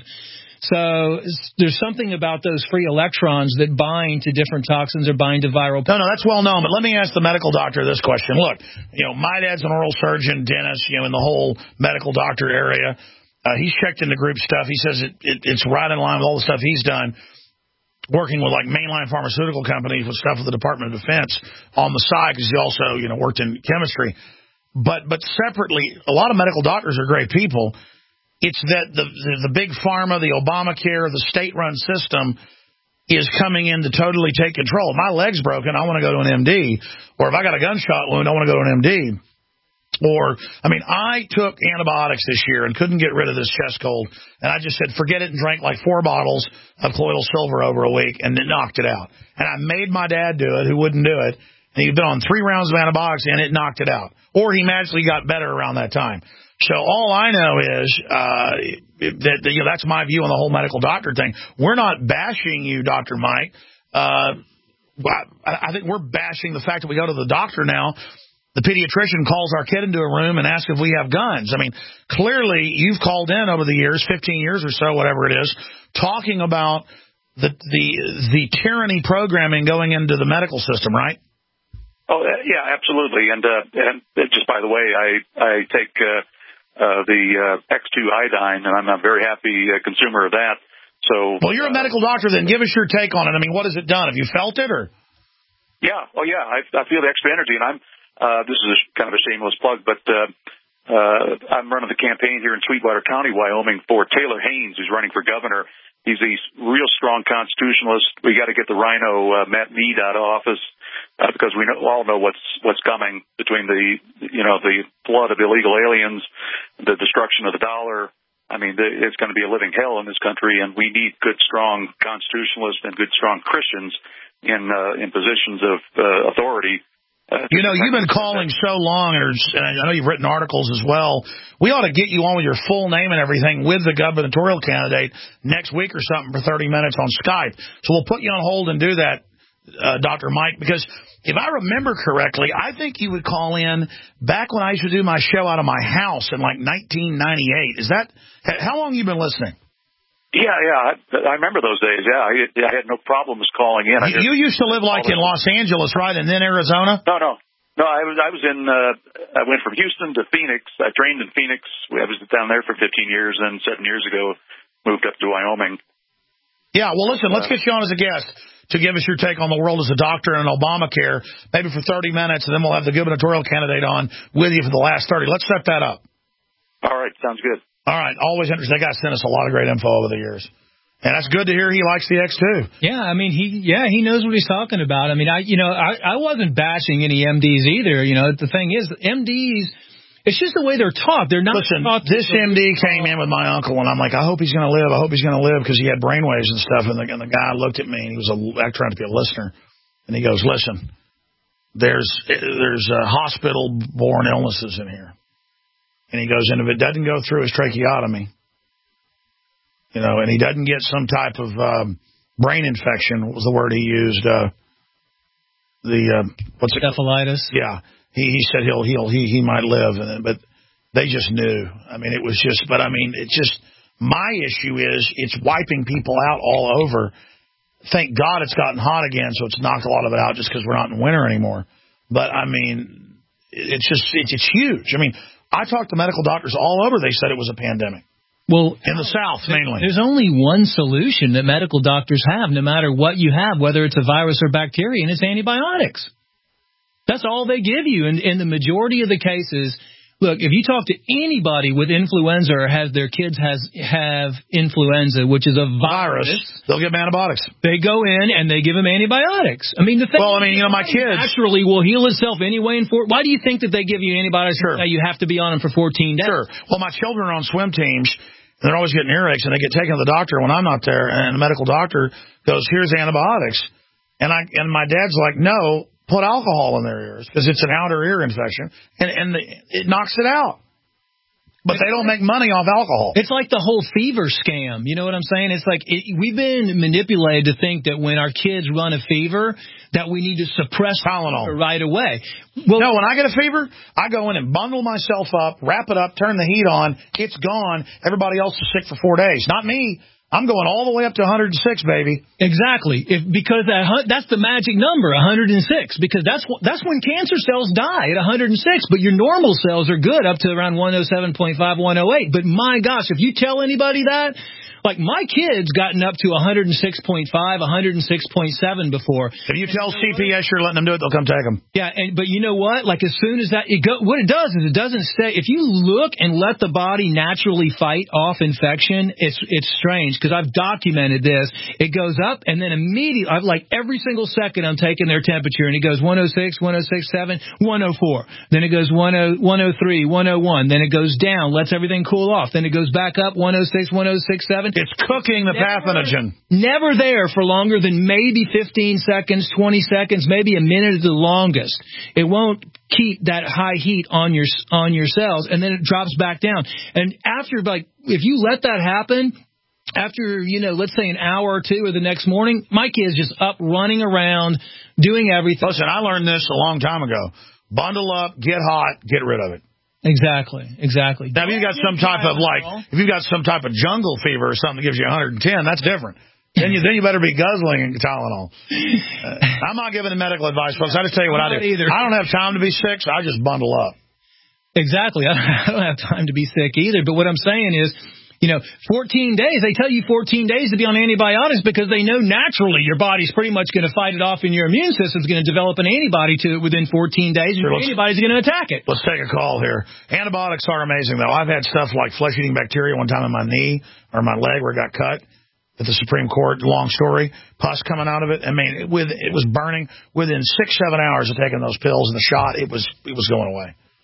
So there's something about those free electrons that bind to different toxins or bind to viral. No, no, that's well known. But let me ask the medical doctor this question. Look, you know, my dad's an oral surgeon, dentist, you know, in the whole medical doctor area. Uh, he's checked into group stuff. He says it, it, it's right in line with all the stuff he's done, working with like mainline pharmaceutical companies with stuff with the Department of Defense on the side, because he also, you know, worked in chemistry. But but separately, a lot of medical doctors are great people. It's that the the, the big pharma, the Obamacare, the state-run system is coming in to totally take control. If my leg's broken, I want to go to an M D. Or if I got a gunshot wound, I want to go to an M D. Or, I mean, I took antibiotics this year and couldn't get rid of this chest cold. And I just said, forget it, and drank like four bottles of colloidal silver over a week, and it knocked it out. And I made my dad do it, who wouldn't do it. And he'd been on three rounds of antibiotics, and it knocked it out. Or he magically got better around that time. So all I know is uh, that, that you know, that's my view on the whole medical doctor thing. We're not bashing you, Doctor Mike. Uh, I, I think we're bashing the fact that we go to the doctor now. The pediatrician calls our kid into a room and asks if we have guns. I mean, clearly you've called in over the years, fifteen years or so, whatever it is, talking about the the the tyranny programming going into the medical system, right? Oh, yeah, absolutely. And, uh, and just by the way, I I take uh, uh, the uh, X two iodine, and I'm a very happy uh, consumer of that. So, well, you're a medical doctor, then give us your take on it. I mean, what has it done? Have you felt it, or? Yeah, oh yeah, I, I feel the extra energy, and I'm. Uh, this is a, kind of a shameless plug, but uh, uh, I'm running the campaign here in Sweetwater County, Wyoming, for Taylor Haynes, who's running for governor. He's a real strong constitutionalist. We got to get the rhino uh, Matt Mead out of office uh, because we know, all know what's what's coming between the you know the flood of illegal aliens, the destruction of the dollar, I mean, it's going to be a living hell in this country, and we need good, strong constitutionalists and good, strong Christians in uh, in positions of uh, authority. Uh, you know, you've been calling so long, and I know you've written articles as well. We ought to get you on with your full name and everything with the gubernatorial candidate next week or something for thirty minutes on Skype. So we'll put you on hold and do that, uh, Doctor Mike, because if I remember correctly, I think you would call in back when I used to do my show out of my house in like nineteen ninety-eight. Is that how long you been listening? Yeah, yeah, I, I remember those days. Yeah, I, I had no problems calling in. I you, you used to live like in Los Angeles, right, and then Arizona? No, no, no. I was I was in. Uh, I went from Houston to Phoenix. I trained in Phoenix. I was down there for fifteen years, and seven years ago moved up to Wyoming. Yeah, well, listen, let's get you on as a guest to give us your take on the world as a doctor and Obamacare, maybe for thirty minutes, and then we'll have the gubernatorial candidate on with you for the last thirty. Let's set that up. All right, sounds good. All right, always interesting. That guy sent us a lot of great info over the years. And that's good to hear he likes the X too. Yeah, I mean, he yeah, he knows what he's talking about. I mean, I you know, I, I wasn't bashing any M Ds either. You know, the thing is, M Ds, it's just the way they're taught. They're not Listen, taught. This M D came in with my uncle, and I'm like, I hope he's going to live. I hope he's going to live because he had brainwaves and stuff. And the, and the guy looked at me, and he was a, trying to be a listener. And he goes, listen, there's there's uh, hospital-borne illnesses in here. And he goes, and if it doesn't go through his tracheotomy, you know, and he doesn't get some type of um, brain infection, what was the word he used? Uh, the uh, what's it? Encephalitis. Yeah, he he said he'll he'll he he might live, and but they just knew. I mean, it was just. But I mean, it's just my issue is it's wiping people out all over. Thank God it's gotten hot again, so it's knocked a lot of it out just because we're not in winter anymore. But I mean, it's just it's, it's huge. I mean. I talked to medical doctors all over. They said it was a pandemic. Well, in the South, mainly. There's only one solution that medical doctors have, no matter what you have, whether it's a virus or bacteria, and it's antibiotics. That's all they give you. And in the majority of the cases, look, if you talk to anybody with influenza or has their kids has have influenza, which is a virus, virus, they'll give them antibiotics. They go in and they give them antibiotics. I mean, the thing. Well, I mean, you know, my kids naturally will heal itself anyway. In four, why do you think that they give you antibiotics? Sure. That you have to be on them for fourteen days. Sure. Well, my children are on swim teams. And they're always getting earaches, and they get taken to the doctor when I'm not there. And the medical doctor goes, "Here's antibiotics," and I and my dad's like, "No." Put alcohol in their ears because it's an outer ear infection, and, and the, it knocks it out. But they don't make money off alcohol. It's like the whole fever scam. You know what I'm saying? It's like it, we've been manipulated to think that when our kids run a fever, that we need to suppress Tylenol right away. Well, no, when I get a fever, I go in and bundle myself up, wrap it up, turn the heat on. It's gone. Everybody else is sick for four days. Not me. I'm going all the way up to one hundred six, baby. Exactly, if, because that, that's the magic number, one hundred six, because that's that's when cancer cells die, at one hundred six, but your normal cells are good up to around one oh seven point five, one oh eight. But my gosh, if you tell anybody that, like my kids gotten up to one hundred six point five, one hundred six point seven before. If you tell C P S you're letting them do it, they'll come take them. Yeah, and but you know what? Like as soon as that, it go, what it does is it doesn't stay. If you look and let the body naturally fight off infection, it's it's strange because I've documented this. It goes up and then immediately, I've like every single second I'm taking their temperature and it goes one oh six, one oh six point seven, one oh four. Then it goes one oh, one oh three, one oh one. Then it goes down, lets everything cool off. Then it goes back up, one oh six, one oh six point seven. It's cooking the never, pathogen. Never there for longer than maybe fifteen seconds, twenty seconds, maybe a minute is the longest. It won't keep that high heat on your on your cells, and then it drops back down. And after, like, if you let that happen, after, you know, let's say an hour or two or the next morning, my kid's just up running around, doing everything. Listen, I learned this a long time ago. Bundle up, get hot, get rid of it. Exactly, exactly. Now, if you've got some type of, like, if you've got some type of jungle fever or something that gives you one hundred ten, that's different. Then you then you better be guzzling Tylenol. Uh, I'm not giving medical advice, folks. I just tell you what I do. Either. I don't have time to be sick, so I just bundle up. Exactly. I don't have time to be sick either. But what I'm saying is, you know, fourteen days, they tell you fourteen days to be on antibiotics because they know naturally your body's pretty much going to fight it off and your immune system's going to develop an antibody to it within fourteen days and sure, your antibody's going to attack it. Let's take a call here. Antibiotics are amazing, though. I've had stuff like flesh-eating bacteria one time in my knee or my leg where it got cut at the Supreme Court. Long story. Pus coming out of it. I mean, it, with, it was burning. Within six, seven hours of taking those pills and the shot, it was it was going away.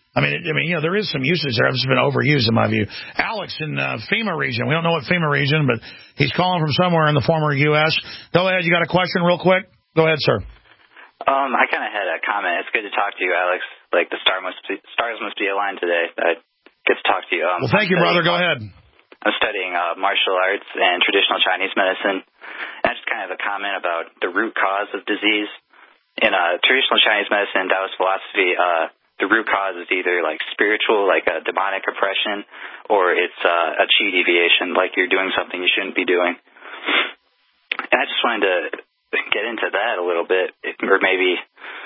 I mean, it, I mean, you know, there is some usage there. It's been overused in my view. Alex in uh, FEMA region. We don't know what FEMA region, but he's calling from somewhere in the former U S Go ahead. You got a question real quick? Go ahead, sir. Um, I kind of had a comment. It's good to talk to you, Alex. Like, the star must be, stars must be aligned today. I get to talk to you. Um, well, thank you, brother. Go ahead. I'm studying uh, martial arts and traditional Chinese medicine. And just kind of a comment about the root cause of disease. In uh, traditional Chinese medicine, Taoist philosophy, uh, the root cause is either like spiritual, like a demonic oppression, or it's uh, a chi deviation, like you're doing something you shouldn't be doing. And I just wanted to get into that a little bit, or maybe...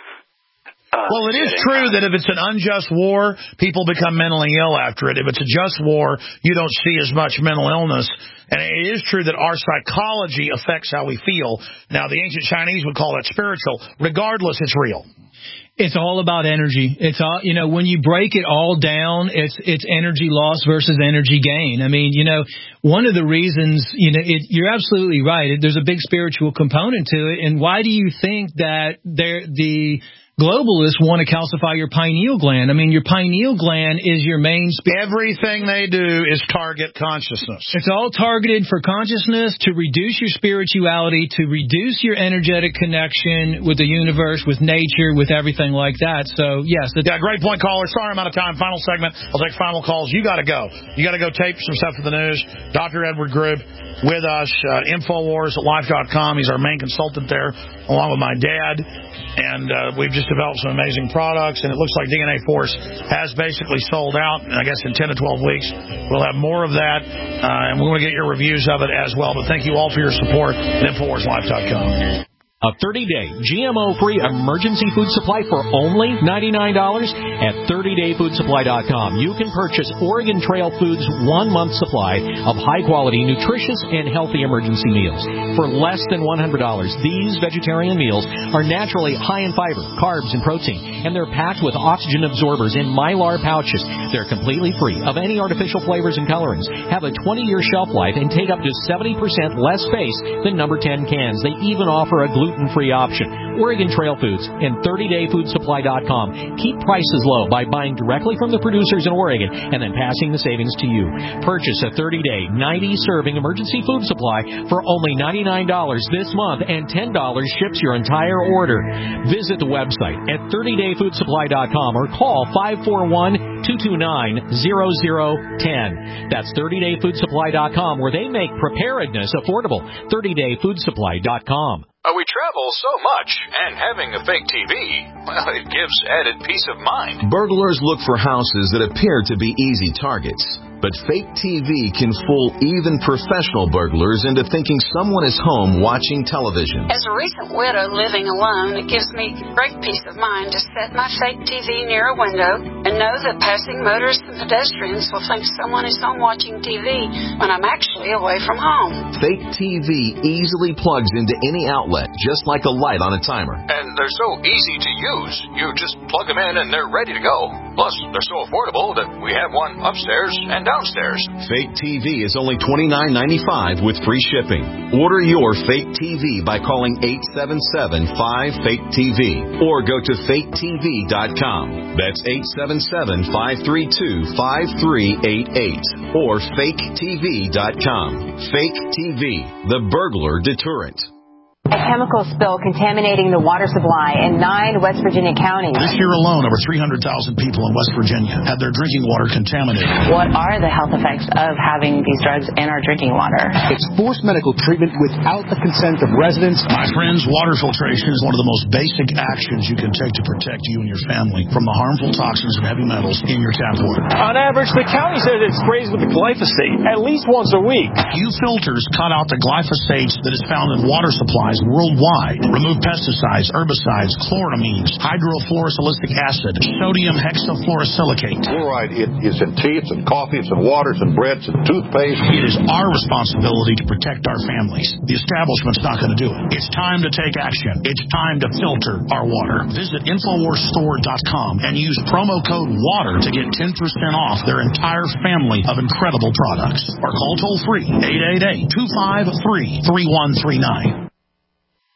Uh, well, it is true that if it's an unjust war, people become mentally ill after it. If it's a just war, you don't see as much mental illness. And it is true that our psychology affects how we feel. Now, the ancient Chinese would call that spiritual. Regardless, it's real. It's all about energy. It's all, you know, when you break it all down, it's it's energy loss versus energy gain. I mean, you know, one of the reasons, you know, it, you're absolutely right. There's a big spiritual component to it. And why do you think that there the globalists want to calcify your pineal gland? I mean, your pineal gland is your main... Sp- Everything they do is target consciousness. It's all targeted for consciousness, to reduce your spirituality, to reduce your energetic connection with the universe, with nature, with everything like that. So, yes. Yeah, great point, caller. Sorry I'm out of time. Final segment. I'll take final calls. You got to go. You got to go tape some stuff for the news. Doctor Edward Grube with us. Uh, Infowars at life dot com. He's our main consultant there, along with my dad. And uh, we've just developed some amazing products, and it looks like D N A Force has basically sold out. And I guess in ten to twelve weeks, we'll have more of that, uh, and we're going to get your reviews of it as well. But thank you all for your support at Infowars life dot com. A thirty-day G M O-free emergency food supply for only ninety-nine dollars at thirty day food supply dot com. You can purchase Oregon Trail Foods' one-month supply of high-quality, nutritious, and healthy emergency meals for less than one hundred dollars. These vegetarian meals are naturally high in fiber, carbs, and protein, and they're packed with oxygen absorbers in Mylar pouches. They're completely free of any artificial flavors and colorings, have a twenty year shelf life, and take up to seventy percent less space than number ten cans. They even offer a gluten gluten-free option. Oregon Trail Foods and thirty day food supply dot com keep prices low by buying directly from the producers in Oregon and then passing the savings to you. Purchase a thirty day, ninety serving emergency food supply for only ninety-nine dollars this month, and ten dollars ships your entire order. Visit the website at thirty day food supply dot com or call five four one, two two nine, zero zero one zero. That's thirty day food supply dot com, where they make preparedness affordable. thirty day food supply dot com. Uh, we travel so much, and having a fake T V, well, it gives added peace of mind. Burglars look for houses that appear to be easy targets. But fake T V can fool even professional burglars into thinking someone is home watching television. As a recent widow living alone, it gives me great peace of mind to set my fake T V near a window and know that passing motorists and pedestrians will think someone is home watching T V when I'm actually away from home. Fake T V easily plugs into any outlet, just like a light on a timer. And they're so easy to use. You just plug them in and they're ready to go. Plus, they're so affordable that we have one upstairs and downstairs. Fake T V is only twenty-nine ninety-five with free shipping. Order your fake T V by calling eight seven seven, five, fake T V or go to fake T V dot com. That's eight seven seven, five three two, five three eight eight or fake T V dot com. Fake T V, the burglar deterrent. A chemical spill contaminating the water supply in nine West Virginia counties. This year alone, over three hundred thousand people in West Virginia had their drinking water contaminated. What are the health effects of having these drugs in our drinking water? It's forced medical treatment without the consent of residents. My friends, water filtration is one of the most basic actions you can take to protect you and your family from the harmful toxins and heavy metals in your tap water. On average, the county says it sprays with the glyphosate at least once a week. U-Filters cut out the glyphosate that is found in water supplies worldwide. Remove pesticides, herbicides, chloramines, hydrofluorosilicic acid, sodium hexafluorosilicate. Fluoride it is in tea, it's in coffee, it's in waters and breads and toothpaste. It is our responsibility to protect our families. The establishment's not going to do it. It's time to take action. It's time to filter our water. Visit infowars store dot com and use promo code WATER to get ten percent off their entire family of incredible products. Or call toll free eight eight eight, two five three, three one three nine.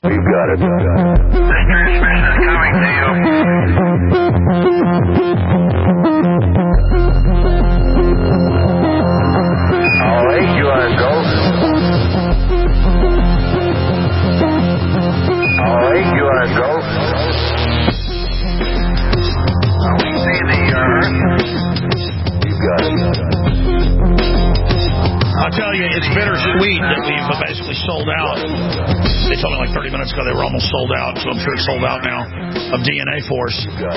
You got it. The transmission is coming to you. All right, you want to go? All right, you want to go? We see the Earth. You got it. I'll tell you, it's bittersweet that we've basically sold out. They told me like thirty minutes ago they were almost sold out, so I'm sure it's sold out now, of D N A Force.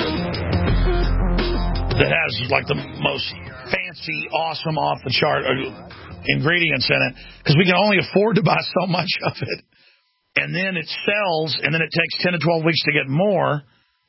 That has like the most fancy, awesome, off-the-chart ingredients in it, because we can only afford to buy so much of it. And then it sells, and then it takes ten to twelve weeks to get more,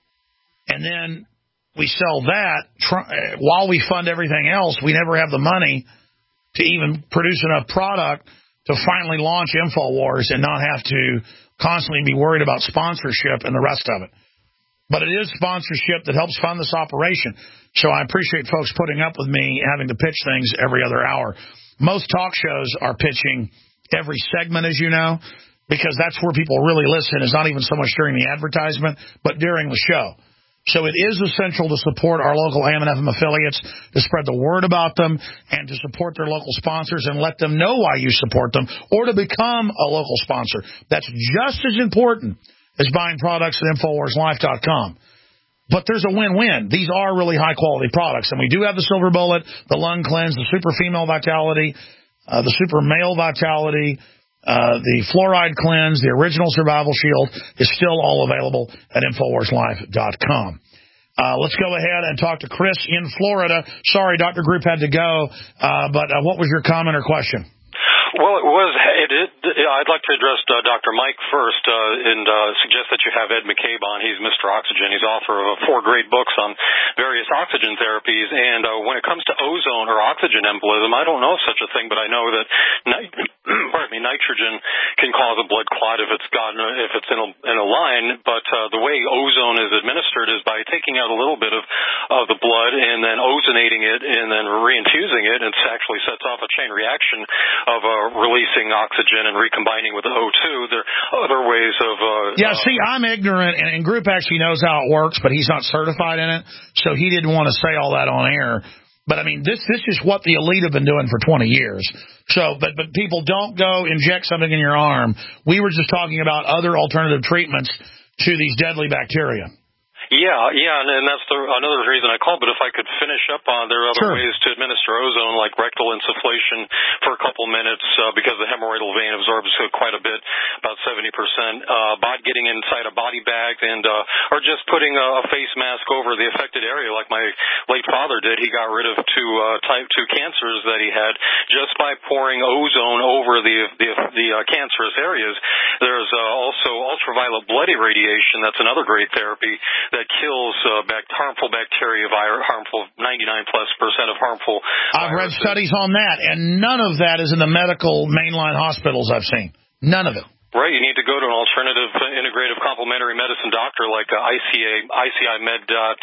and then we sell that. Try, while we fund everything else, we never have the money to even produce enough product to finally launch InfoWars and not have to constantly be worried about sponsorship and the rest of it. But it is sponsorship that helps fund this operation. So I appreciate folks putting up with me having to pitch things every other hour. Most talk shows are pitching every segment, as you know, because that's where people really listen. It's not even so much during the advertisement, but during the show. So it is essential to support our local A M and F M affiliates, to spread the word about them, and to support their local sponsors and let them know why you support them, or to become a local sponsor. That's just as important as buying products at Infowars Life dot com. But there's a win-win. These are really high-quality products, and we do have the Silver Bullet, the Lung Cleanse, the Super Female Vitality, uh, the Super Male Vitality, Uh, the Fluoride Cleanse, the original Survival Shield is still all available at Infowars Life dot com. Uh, let's go ahead and talk to Chris in Florida. Sorry, Doctor Group had to go, uh, but uh, what was your comment or question? Well, it was. It, it, I'd like to address uh, Doctor Mike first uh, and uh, suggest that you have Ed McCabe on. He's Mister Oxygen. He's author of four great books on various oxygen therapies. And uh, when it comes to ozone or oxygen embolism, I don't know such a thing, but I know that nit- pardon me, nitrogen can cause a blood clot if it's gotten if it's in a, in a line. But uh, the way ozone is administered is by taking out a little bit of of the blood and then ozonating it and then reinfusing it. It actually sets off a chain reaction of uh, releasing oxygen and recombining with the O two. There are other ways of... Uh, yeah, see, I'm ignorant, and, and Group actually knows how it works, but he's not certified in it, so he didn't want to say all that on air. But, I mean, this this is what the elite have been doing for twenty years. So, but, but people don't go inject something in your arm. We were just talking about other alternative treatments to these deadly bacteria. Yeah, yeah, and, and that's the, another reason I called. But if I could finish up on, there are other sure. ways to administer ozone, like rectal insufflation for a couple minutes, uh, because the hemorrhoidal vein absorbs quite a bit, about seventy percent. Uh, bot getting inside a body bag, and uh, or just putting a, a face mask over the affected area, like my late father did. He got rid of two uh, type two cancers that he had just by pouring ozone over the the, the uh, cancerous areas. There's uh, also ultraviolet blood irradiation. That's another great therapy that that kills uh, bac- harmful bacteria, virus, harmful ninety-nine plus percent of harmful viruses. I've read studies on that, and none of that is in the medical mainline hospitals I've seen. None of it. Right, you need to go to an alternative uh, integrative complementary medicine doctor like uh, I C A, I C I med dot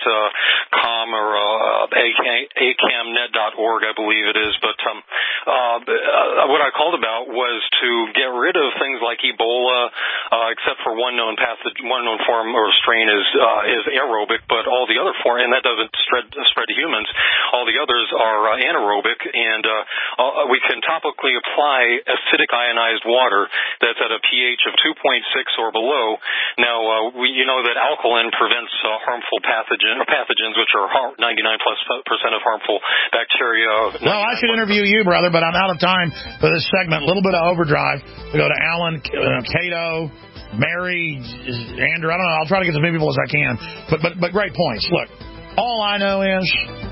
com or uh, A C A M net dot org, I believe it is. But um, uh, what I called about was to get rid of things like Ebola, uh, except for one known pathogen, one known form or strain is uh, is aerobic, but all the other form, and that doesn't spread spread to humans. All the others are uh, anaerobic, and uh, uh, we can topically apply acidic ionized water that's at a pH of two point six or below. Now, uh, we, you know that alkaline prevents uh, harmful pathogen, or pathogens, which are ninety-nine plus percent of harmful bacteria. Well, I should interview you, brother, but I'm out of time for this segment. A little bit of overdrive. We go to Alan, uh, Cato, Mary, Andrew. I don't know. I'll try to get as many people as I can. But, but, but great points. Look, all I know is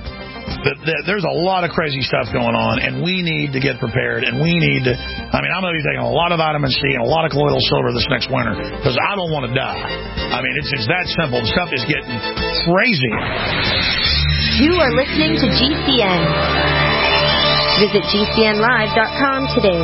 that there's a lot of crazy stuff going on, and we need to get prepared, and we need to, I mean, I'm going to be taking a lot of vitamin C and a lot of colloidal silver this next winter, because I don't want to die. I mean, it's, it's that simple. The stuff is getting crazy. You are listening to G C N. Visit G C N live dot com today.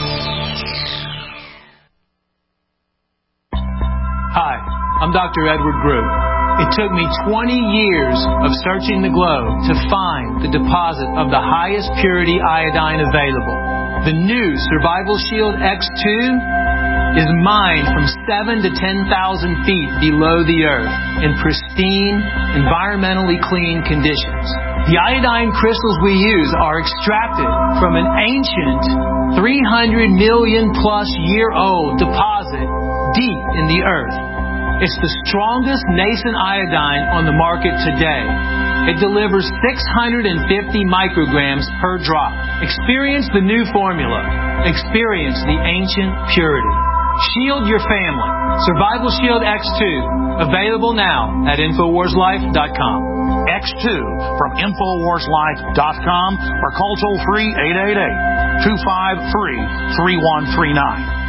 Hi, I'm Doctor Edward Group. It took me twenty years of searching the globe to find the deposit of the highest purity iodine available. The new Survival Shield X two is mined from seven to ten thousand feet below the earth in pristine, environmentally clean conditions. The iodine crystals we use are extracted from an ancient three hundred million plus year old deposit deep in the earth. It's the strongest nascent iodine on the market today. It delivers six hundred fifty micrograms per drop. Experience the new formula. Experience the ancient purity. Shield your family. Survival Shield X two. Available now at Infowars Life dot com. X two from Infowars Life dot com or call toll free eight eight eight, two five three, three one three nine.